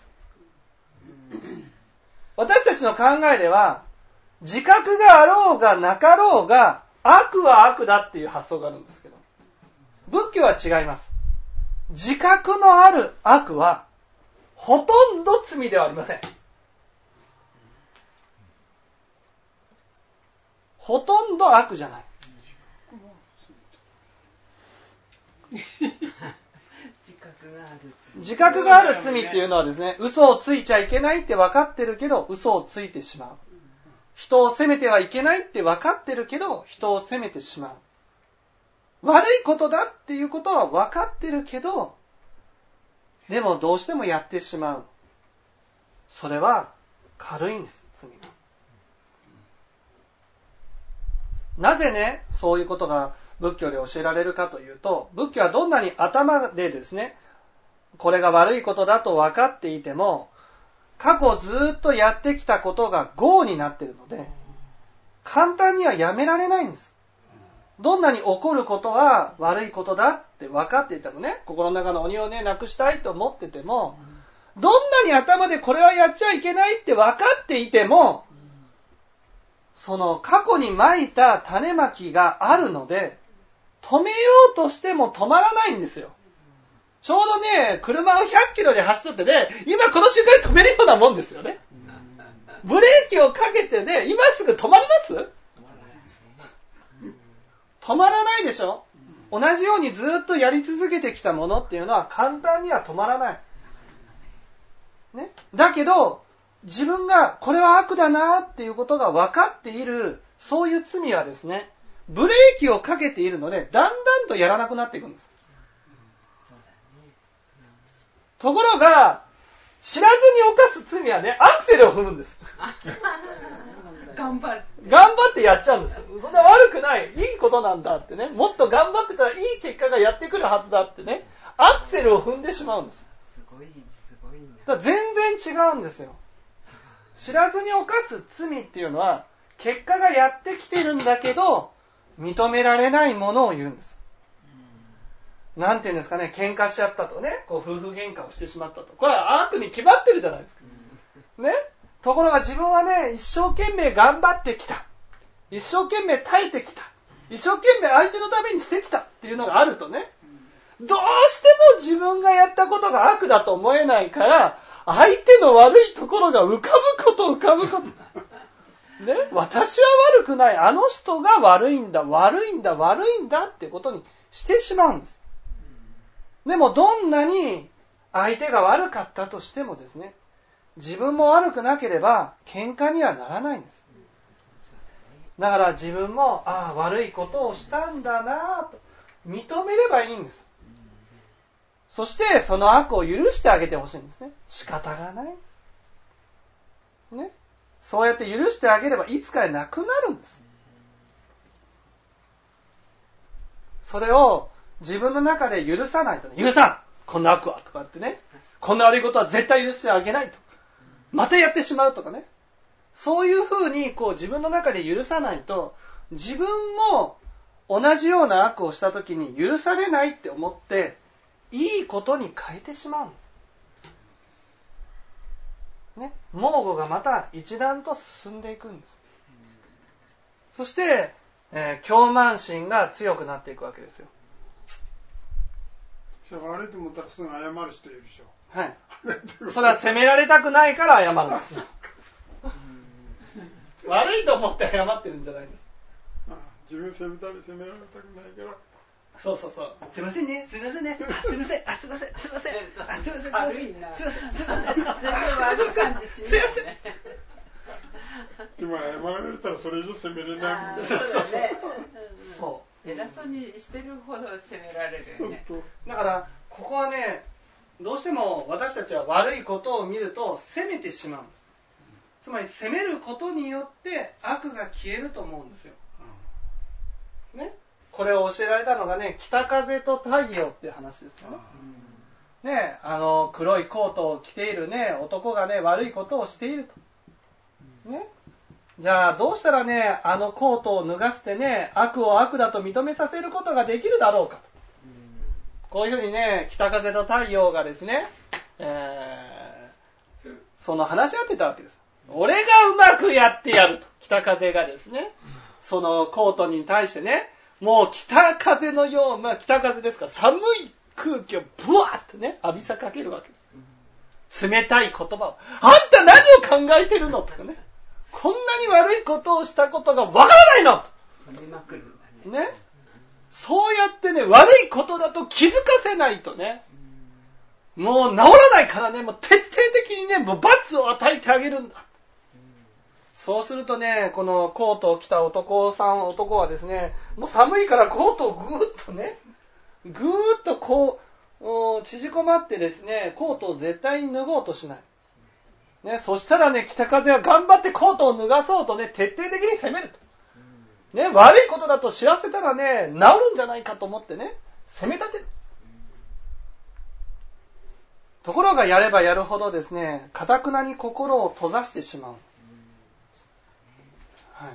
私たちの考えでは、自覚があろうがなかろうが、悪は悪だっていう発想があるんですけど、仏教は違います。自覚のある悪は、ほとんど罪ではありません。ほとんど悪じゃない。 自覚がある罪。 自覚がある罪っていうのはですね、嘘をついちゃいけないって分かってるけど、嘘をついてしまう。人を責めてはいけないって分かってるけど、人を責めてしまう。悪いことだっていうことは分かってるけど、でもどうしてもやってしまう。それは軽いんです、罪が。なぜね、そういうことが仏教で教えられるかというと、仏教はどんなに頭でですね、これが悪いことだと分かっていても、過去ずっとやってきたことが業になっているので、簡単にはやめられないんです。どんなに起こることは悪いことだって分かっていてもね、心の中の鬼をね、なくしたいと思ってても、どんなに頭でこれはやっちゃいけないって分かっていても、その過去に蒔いた種まきがあるので、止めようとしても止まらないんですよ。ちょうどね、車をひゃっキロで走っとってね、今この瞬間に止めるようなもんですよね。ブレーキをかけてね、今すぐ止まります？止まらないでしょ？同じようにずっとやり続けてきたものっていうのは簡単には止まらない。ね？だけど、自分がこれは悪だなっていうことが分かっている、そういう罪はですね、ブレーキをかけているので、だんだんとやらなくなっていくんです。ところが、知らずに犯す罪はね、アクセルを踏むんです。 頑張って。 頑張ってやっちゃうんです。そんな悪くない。いいことなんだってね。もっと頑張ってたらいい結果がやってくるはずだってね。アクセルを踏んでしまうんです。 すごい、すごいな。 だから全然違うんですよ。知らずに犯す罪っていうのは、結果がやってきてるんだけど、認められないものを言うんです。なんていうんですかね、喧嘩しちゃったとね、こう夫婦喧嘩をしてしまったと。これは悪に決まってるじゃないですか。ね。ところが自分はね、一生懸命頑張ってきた。一生懸命耐えてきた。一生懸命相手のためにしてきたっていうのがあるとね、どうしても自分がやったことが悪だと思えないから、相手の悪いところが浮かぶこと浮かぶこと。ね。私は悪くない。あの人が悪いんだ、悪いんだ、悪いんだってことにしてしまうんです。でもどんなに相手が悪かったとしてもですね、自分も悪くなければ喧嘩にはならないんです。だから自分も、ああ、悪いことをしたんだなと認めればいいんです。そしてその悪を許してあげてほしいんですね。仕方がない。ね。そうやって許してあげればいつかなくなるんです。それを自分の中で許さないとね、許さんこんな悪はとかってね、こんな悪いことは絶対許してあげないと。 またやってしまうとかね。そういうふうにこう自分の中で許さないと、自分も同じような悪をした時に許されないって思って、いいことに変えてしまうんです。ね。猛虎がまた一段と進んでいくんです。そして、えー、狂慢心が強くなっていくわけですよ。 悪いと思ったらすぐ謝る人いるでしょ。 はい。それは責められたくないから謝るんです。悪いと思って謝ってるんじゃないです。 ああ、自分責めたり責められたくないから。 そうそうそう。すいませんね、すいませんね、あ、すいません、あ、すいません、すいません、あ、すいません、すいません、 悪いな。 すいません、すいません、全然悪い感じしない。すいません。 でも謝られたらそれ以上責めれないもんね。 そうだね。 そう。 偉そうにしてるほど責められるよね。 だからここはね、どうしても私たちは悪いことを見ると責めてしまうんです。つまり責めることによって悪が消えると思うんですよ。ね、これを教えられたのがね、北風と太陽っていう話ですよね。ね、あの黒いコートを着ているね男がね悪いことをしていると。ね。じゃあどうしたらねあのコートを脱がしてね悪を悪だと認めさせることができるだろうかと。こういうふうにね北風と太陽がですね、えー、その話し合ってたわけです。俺がうまくやってやると。北風がですねそのコートに対してね、もう北風のような、北風ですから寒い空気をブワーッとね浴びせかけるわけです。冷たい言葉を、あんた何を考えてるのとかね、こんなに悪いことをしたことがわからないのと。 冷まくるんだね。 ね。そうやってね悪いことだと気づかせないとね、もう治らないからね、もう徹底的にねもう罰を与えてあげるんだ。そうするとね、このコートを着た男さん、男はですね、もう寒いからコートをぐーっとね、ぐーっとこう、縮こまってですね、コートを絶対に脱ごうとしない。ね、そしたらね、北風は頑張ってコートを脱がそうとね、徹底的に攻めると。ね、悪いことだと知らせたらね、治るんじゃないかと思ってね、攻め立てる。ところがやればやるほどですね、堅なに心を閉ざしてしまう。はい。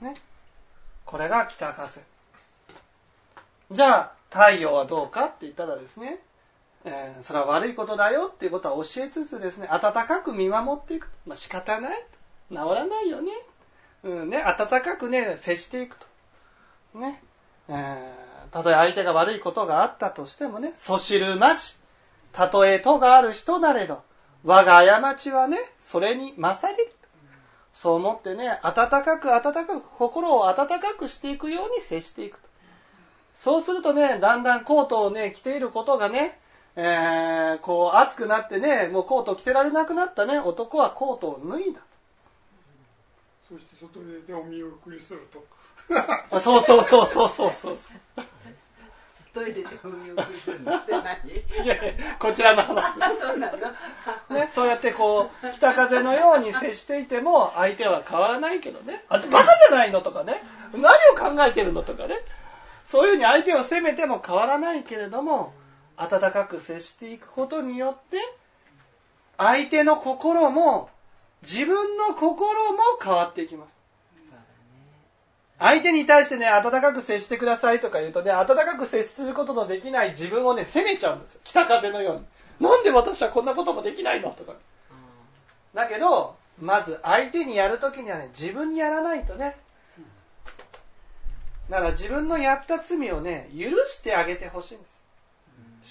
ね。これが北風。じゃあ、太陽はどうかって言ったらですね、えー、それは悪いことだよっていうことは教えつつですね、温かく見守っていく。まあ仕方ない。治らないよね。うんね、温かくね、接していくと。ね。えー、たとえ相手が悪いことがあったとしてもね、そしるまじ。たとえとがある人なれど、我が過ちはね、それに勝れる。そう思ってね、温かく温かく、心を温かくしていくように接していくと。そうするとね、だんだんコートをね、着ていることがね、えー、こう暑くなってね、もうコートを着てられなくなったね、男はコートを脱いだ。 そして外でお見送りすると。 あ、そうそうそうそうそうそう。 外でお見送りするのって何？ いやいや、こちらの話です。 そうなの。 ね、そうやってこう北風のように接していても相手は変わらないけどね、あとバカじゃないのとかね、何を考えてるのとかね、そういうふうに相手を責めても変わらないけれども、温かく接していくことによって相手の心も自分の心も変わっていきます。相手に対してね、温かく接してくださいとか言うとね、温かく接することのできない自分をね、責めちゃうんですよ。北風のように。なんで私はこんなこともできないのとか。だけど、まず相手にやるときにはね、自分にやらないとね。だから自分のやった罪をね、許してあげてほしいんです。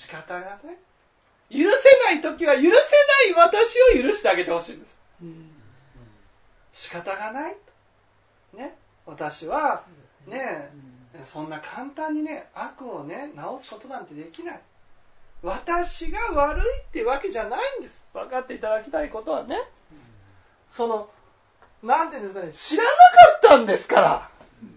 仕方がね。許せないときは許せない私を許してあげてほしいんです。仕方がないと。ね。私はね、そんな簡単にね、悪をね、直すことなんてできない。私が悪いってわけじゃないんです。分かっていただきたいことはね、その、なんていうんですかね、知らなかったんですから。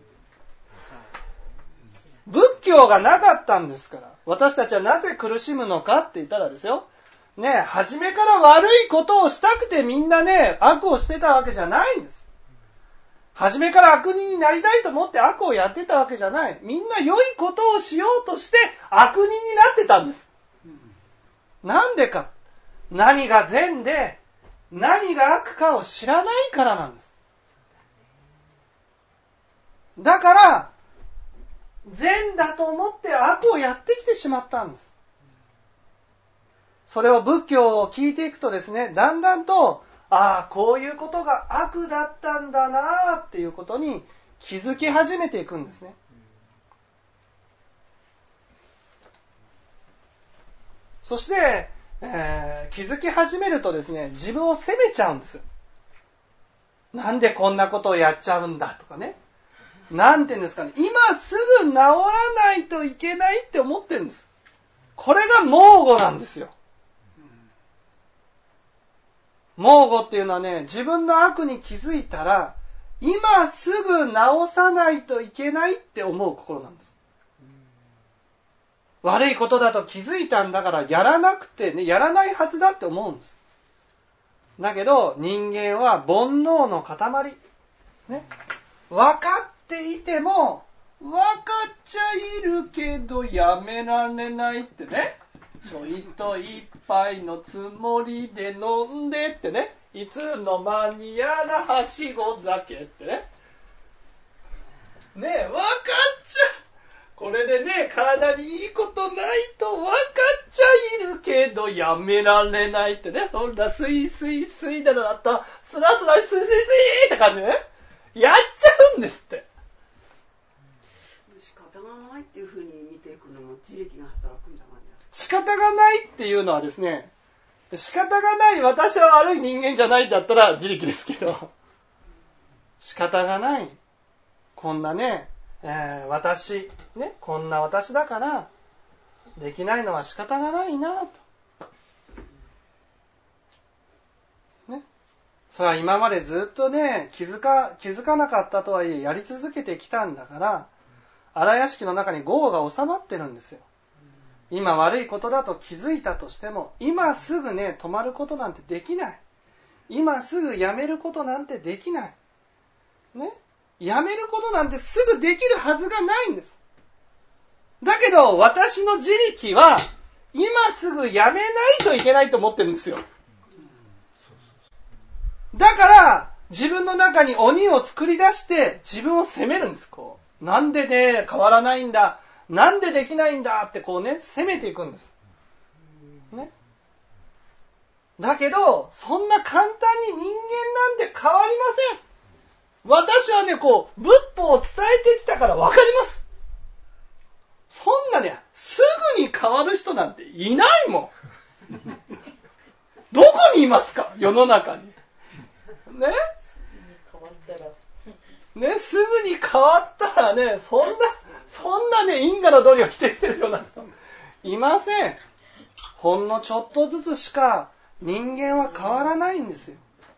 仏教がなかったんですから。私たちはなぜ苦しむのかって言ったらですよ、ね、初めから悪いことをしたくてみんなね、悪をしてたわけじゃないんです。初めから悪人になりたいと思って悪をやってたわけじゃない。みんな良いことをしようとして悪人になってたんです。なんでか。何が善で何が悪かを知らないからなんです。だから、善だと思って悪をやってきてしまったんです。それを仏教を聞いていくとですね、だんだんと、ああ、こういうことが悪だったんだなっていうことに気づき始めていくんですね。そして、えー、気づき始めるとですね、自分を責めちゃうんです。なんでこんなことをやっちゃうんだとかね。なんていうんですかね、今すぐ治らないといけないって思ってるんです。これが妄語なんですよ。妄語っていうのはね、自分の悪に気づいたら、今すぐ治さないといけないって思う心なんです。悪いことだと気づいたんだからやらなくてね、やらないはずだって思うんです。だけど人間は煩悩の塊。ね。分かっていても、分かっちゃいるけどやめられないってね。ちょいと一杯のつもりで飲んでってね。いつの間にやらはしご酒ってね。ねえ、分かっちゃう。これでね、体にいいことないと分かっちゃいるけどやめられないってね。そんなスイスイスイだのだったら、スラスラスイスイスイって感じでね。やっちゃうんですって。 仕方がないっていうふうに見ていくのも自力が働くんじゃないですか。 仕方がないっていうのはですね、仕方がない私は悪い人間じゃないんだったら自力ですけど、仕方がない。こんなね、えー、私、ね、こんな私だから、できないのは仕方がないなと。ね。それは今までずっとね、気づか、気づかなかったとはいえ、やり続けてきたんだから、荒屋敷の中に業が収まってるんですよ。今悪いことだと気づいたとしても、今すぐね、止まることなんてできない。今すぐやめることなんてできない。ね。やめることなんてすぐできるはずがないんです。だけど私の自力は今すぐやめないといけないと思ってるんですよ。だから自分の中に鬼を作り出して自分を責めるんです。こうなんでね変わらないんだ、なんでできないんだってこうね責めていくんです。ね。だけどそんな簡単に人間なんて変わりません。私はね、こう、仏法を伝えてきたから分かります。そんなね、すぐに変わる人なんていないもん。どこにいますか世の中に。ねね、すぐに変わったらね、そんな、そんなね、因果の道理を否定してるような人いません。ほんのちょっとずつしか人間は変わらないんですよ。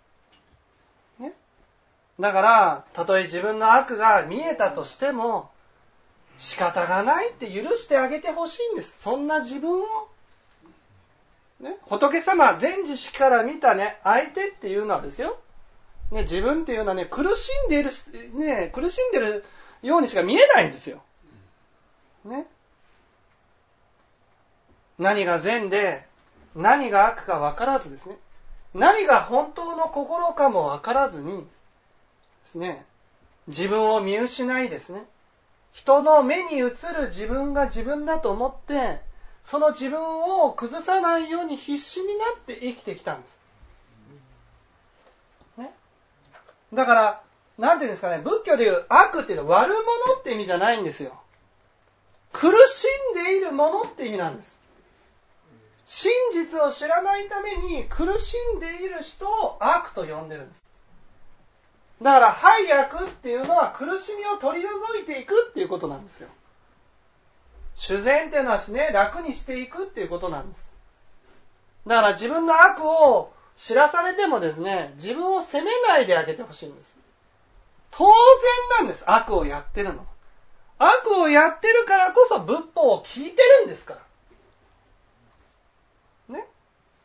だから、たとえ自分の悪が見えたとしても、仕方がないって許してあげてほしいんです。そんな自分を。ね、仏様、全知識から見たね、相手っていうのはですよ。ね、自分っていうのはね、苦しんでいる、ね、苦しんでるようにしか見えないんですよ。ね。何が善で、何が悪か分からずですね。何が本当の心かも分からずに、ですね、自分を見失いですね、人の目に映る自分が自分だと思ってその自分を崩さないように必死になって生きてきたんです、ね、だからなんていうんですかね、仏教でいう悪っていうのは悪者って意味じゃないんですよ。苦しんでいるものって意味なんです。真実を知らないために苦しんでいる人を悪と呼んでるんです。だから廃悪っていうのは苦しみを取り除いていくっていうことなんですよ。修善っていうのはね、楽にしていくっていうことなんです。だから自分の悪を知らされてもですね、自分を責めないであげてほしいんです。当然なんです、悪をやってるの。悪をやってるからこそ仏法を聞いてるんですから。ね。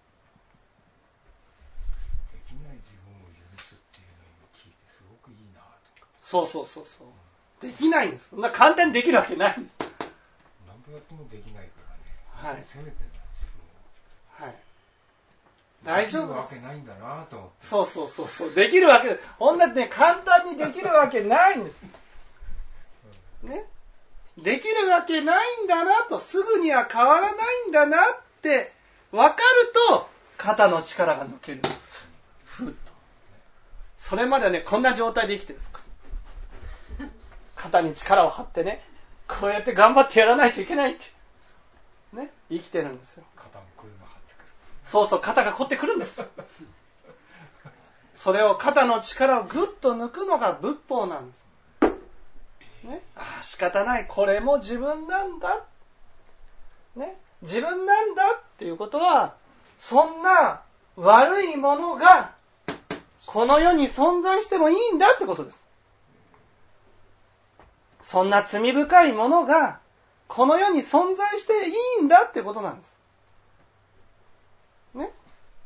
そうそうそうそう。できないんです。そんな簡単にできるわけないんです。 何とやってもできないからね。はい。責めてるんだ自分を。 はい。 大丈夫です。できるわけないんだなと。 そうそうそうそう。できるわけ、ほんだってね、簡単にできるわけないんです。ね。できるわけないんだなと、すぐには変わらないんだなって分かると、肩の力が抜けるんです。ふっと。それまではね、こんな状態で生きてるんです。肩に力を張ってね、こうやって頑張ってやらないといけないって。ね。生きてるんですよ。 肩もこういうの張ってくる。 そうそう、肩が凝ってくるんです。それを肩の力をぐっと抜くのが仏法なんです。ね、ああ仕方ない、これも自分なんだ、ね、自分なんだっていうことは、そんな悪いものがこの世に存在してもいいんだってことです。そんな罪深いものがこの世に存在していいんだってことなんです。ね。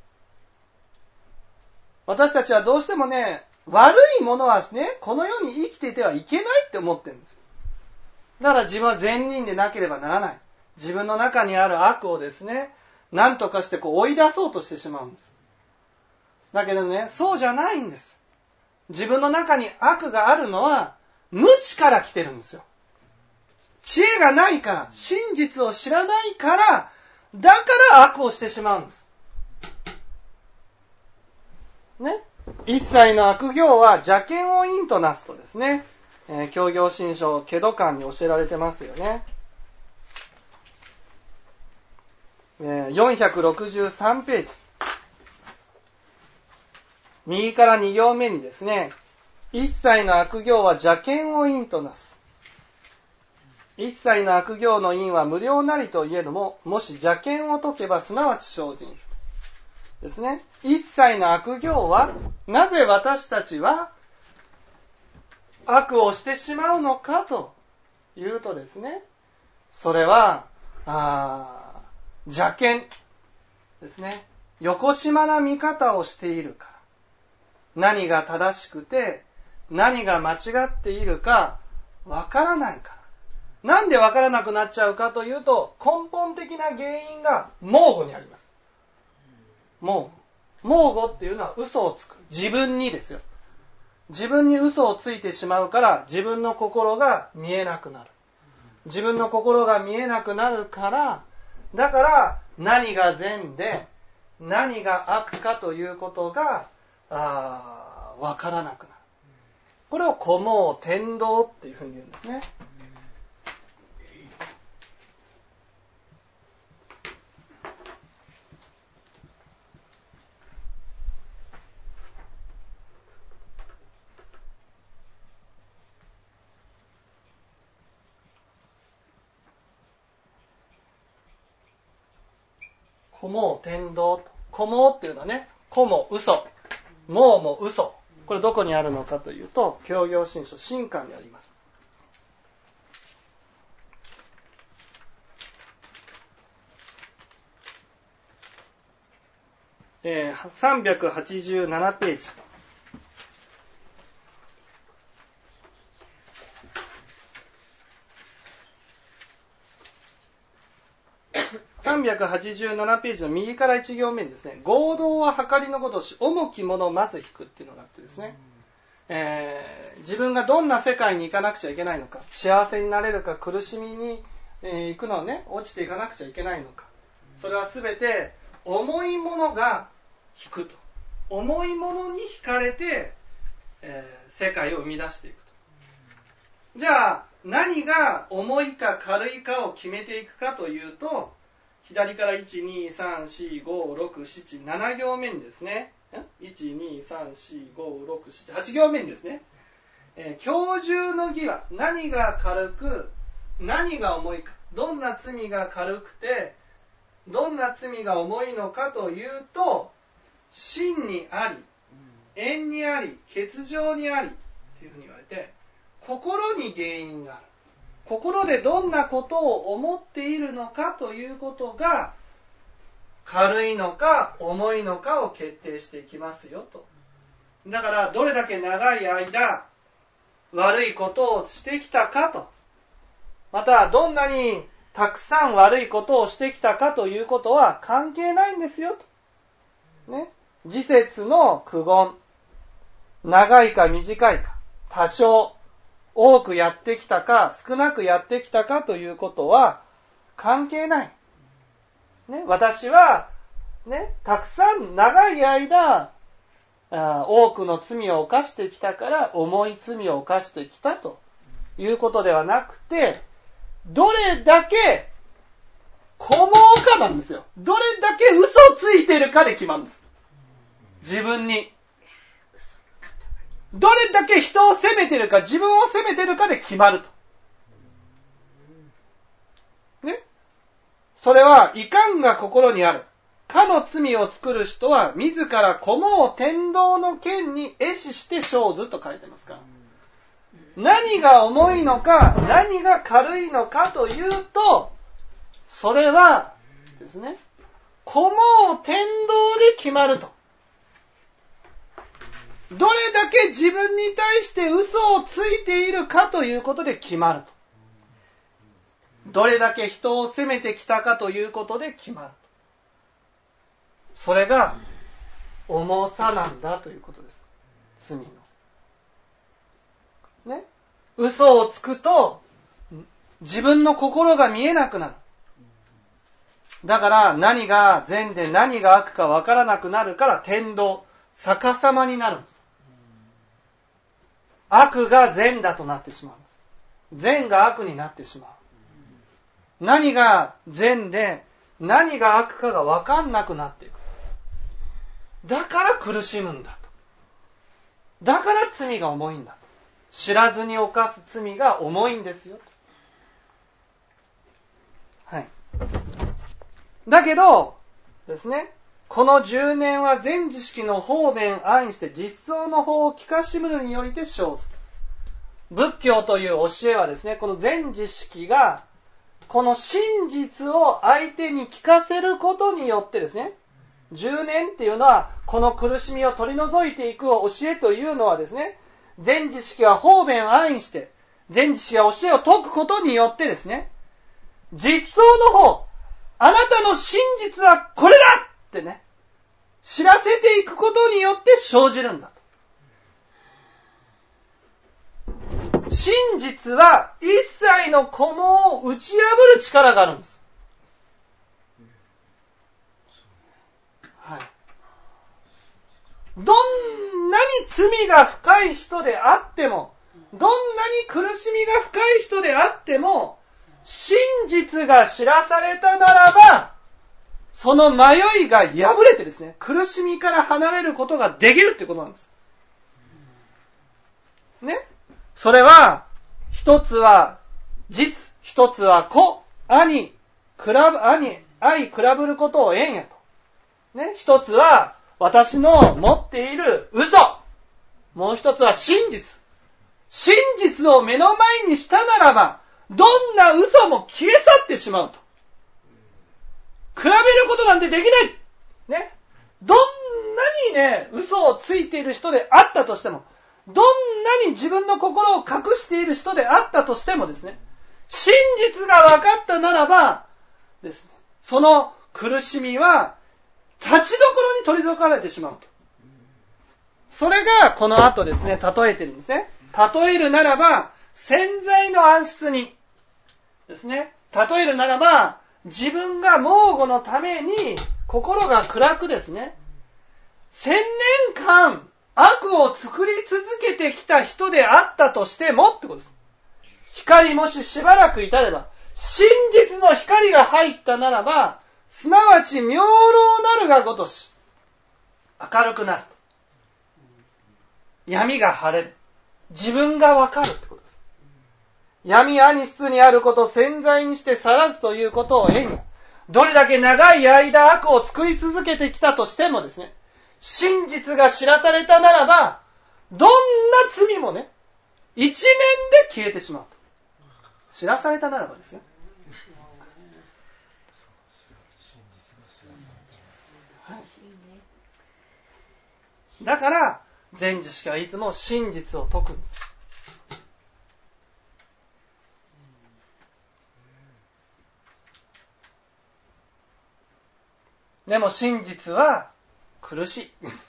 私たちはどうしてもね、悪いものはね、この世に生きていてはいけないって思ってるんですよ。だから自分は善人でなければならない。自分の中にある悪をですね、何とかしてこう追い出そうとしてしまうんです。だけどね、そうじゃないんです。自分の中に悪があるのは、無知から来てるんですよ。知恵がないから、真実を知らないから、だから悪をしてしまうんです。ね。一切の悪行は邪見を因となすとですね、えー、教行信証ケド観に教えられてますよね。えー、よんひゃくろくじゅうさんページ。右からに行目にですね、一切の悪行は邪見を因となす。一切の悪行の因は無量なりといえども、もし邪見を解けばすなわち生じんす。ですね。一切の悪行は、なぜ私たちは悪をしてしまうのかというとですね、それは、あ邪見ですね。よこしまな見方をしているから。何が正しくて、何が間違っているかわからないから。なんでわからなくなっちゃうかというと、根本的な原因が妄語にあります。妄語。妄語っていうのは嘘をつく。自分にですよ。自分に嘘をついてしまうから自分の心が見えなくなる。自分の心が見えなくなるから、だから何が善で何が悪かということがあわからなくなる。これを古妄天道っていうふうに言うんですね。古妄天道と。古妄っていうのはね、古も嘘、妄も嘘。これどこにあるのかというと、教行信証新刊にあります。えー、さんびゃくはちじゅうななページ。さんびゃくはちじゅうななページの右からいち行目にですね、合同は計りのごとし、重きものをまず引くっていうのがあってですね、えー、自分がどんな世界に行かなくちゃいけないのか、幸せになれるか苦しみに、えー、行くのをね、落ちていかなくちゃいけないのか、それはすべて重いものが引くと。重いものに惹かれて、えー、世界を生み出していくと。じゃあ、何が重いか軽いかを決めていくかというと、左からいち、に、さん、し、ご、ろく、なな、なな行目にですね、いち、に、さん、し、ご、ろく、なな、はち行目にですね、えー、教従の義は何が軽く、何が重いか、どんな罪が軽くて、どんな罪が重いのかというと、心にあり、縁にあり、欠如にあり、というふうに言われて、心に原因がある。心でどんなことを思っているのかということが軽いのか重いのかを決定していきますよと。だからどれだけ長い間悪いことをしてきたかと、またどんなにたくさん悪いことをしてきたかということは関係ないんですよと。 ね、時節の苦言、長いか短いか、多少、多くやってきたか、少なくやってきたかということは関係ない。ね、私は、ね、たくさん長い間、あ多くの罪を犯してきたから重い罪を犯してきたということではなくて、どれだけこもうかなんですよ。どれだけ嘘をついているかで決まるんです。自分に。どれだけ人を責めているか、自分を責めているかで決まると。ね。それはいかんが心にある。かの罪を作る人は自らこもう天道の剣に壊死して生ずと書いてますから。何が重いのか、何が軽いのかというと、それはですね、こもう天道で決まると。どれだけ自分に対して嘘をついているかということで決まると。どれだけ人を責めてきたかということで決まると。それが重さなんだということです。罪の。ね。嘘をつくと自分の心が見えなくなる。だから何が善で何が悪か分からなくなるから天道、逆さまになるんです。悪が善だとなってしまうんです。善が悪になってしまう。何が善で何が悪かが分かんなくなっていく。だから苦しむんだと。だから罪が重いんだと。知らずに犯す罪が重いんですよと。はい。だけどですね、このじゅうねんは全知識の方便安にして実相の法を聞かしむるによりて生ず。仏教という教えはですね、この全知識がこの真実を相手に聞かせることによってですね、じゅうねんっていうのはこの苦しみを取り除いていく教えというのはですね、全知識は方便安にして全知識が教えを説くことによってですね、実相の方、あなたの真実はこれだってね、知らせていくことによって生じるんだと。真実は一切の虚妄を打ち破る力があるんです。はい。どんなに罪が深い人であっても、どんなに苦しみが深い人であっても、真実が知らされたならば、その迷いが破れてですね、苦しみから離れることができるってことなんです。ね。それは、一つは実、一つは子、兄、比べ、兄、愛、比べることを縁やと。ね。一つは、私の持っている嘘。もう一つは真実。真実を目の前にしたならば、どんな嘘も消え去ってしまうと。比べることなんてできない。ね。どんなにね、嘘をついている人であったとしても、どんなに自分の心を隠している人であったとしてもですね、真実が分かったならば、ですね、その苦しみは、立ちどころに取り除かれてしまうと。それがこの後ですね、例えてるんですね。例えるならば、潜在の暗室に、ですね、例えるならば、自分が猛虎のために心が暗くですね、千年間悪を作り続けてきた人であったとしてもってことです。光もししばらくいたれば、真実の光が入ったならば、すなわち明朗なるがごとし、明るくなると。闇が晴れる。自分がわかるってことです。闇暗室にあることを潜在にしてさらすということを縁や。どれだけ長い間悪を作り続けてきたとしてもですね、真実が知らされたならば、どんな罪もね、一年で消えてしまうと。知らされたならばですよ。はい、だから、全知識はいつも真実を説くんです。でも真実は苦しい。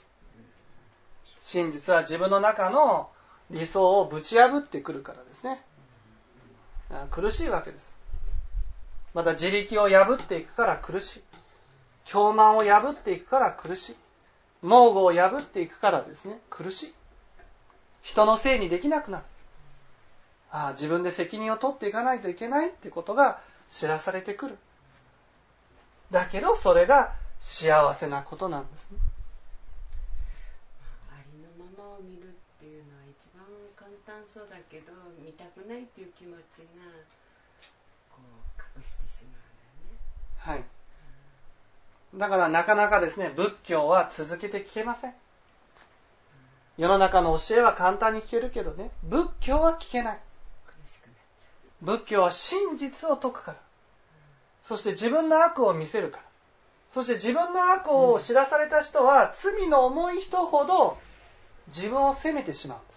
真実は自分の中の理想をぶち破ってくるからですね。苦しいわけです。また自力を破っていくから苦しい。狂慢を破っていくから苦しい。妄語を破っていくからですね、苦しい。人のせいにできなくなる。ああ、自分で責任を取っていかないといけないってことが知らされてくる。だけどそれが幸せなことなんですね。 ありのものを見るっていうのは一番簡単そうだけど、見たくないっていう気持ちがこう隠してしまうんだよね。はい。 だからなかなかですね、仏教は続けて聞けません。世の中の教えは簡単に聞けるけどね、仏教は聞けない。 苦しくなっちゃう。 仏教は真実を説くから。そして自分の悪を見せるから。そして自分の悪を知らされた人は、罪の重い人ほど自分を責めてしまうんです。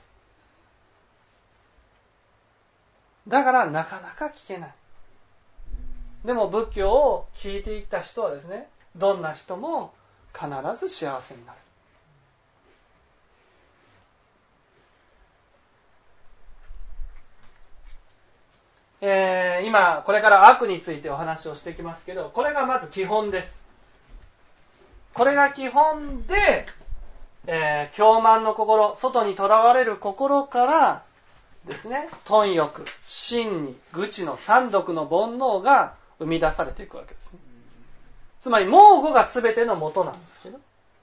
だからなかなか聞けない。でも仏教を聞いていった人はですね、どんな人も必ず幸せになる。えー、今これから悪についてお話をしていきますけど、これがまず基本です。これが基本で、えー、狂慢の心、外にとらわれる心からですね、貪欲、真に、愚痴の三毒の煩悩が生み出されていくわけですね。つまり妄語が全ての元なんですけど、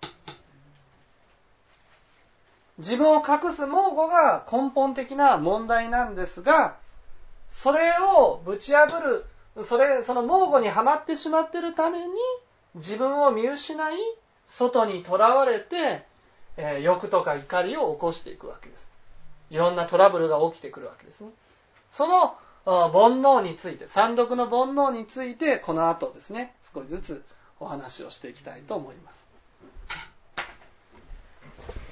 自分を隠す妄語が根本的な問題なんですが、それをぶち破る、それ、その妄語にはまってしまっているために、自分を見失い、外にとらわれて、えー、欲とか怒りを起こしていくわけです。いろんなトラブルが起きてくるわけですね。その煩悩について、三毒の煩悩について、この後ですね、少しずつお話をしていきたいと思います。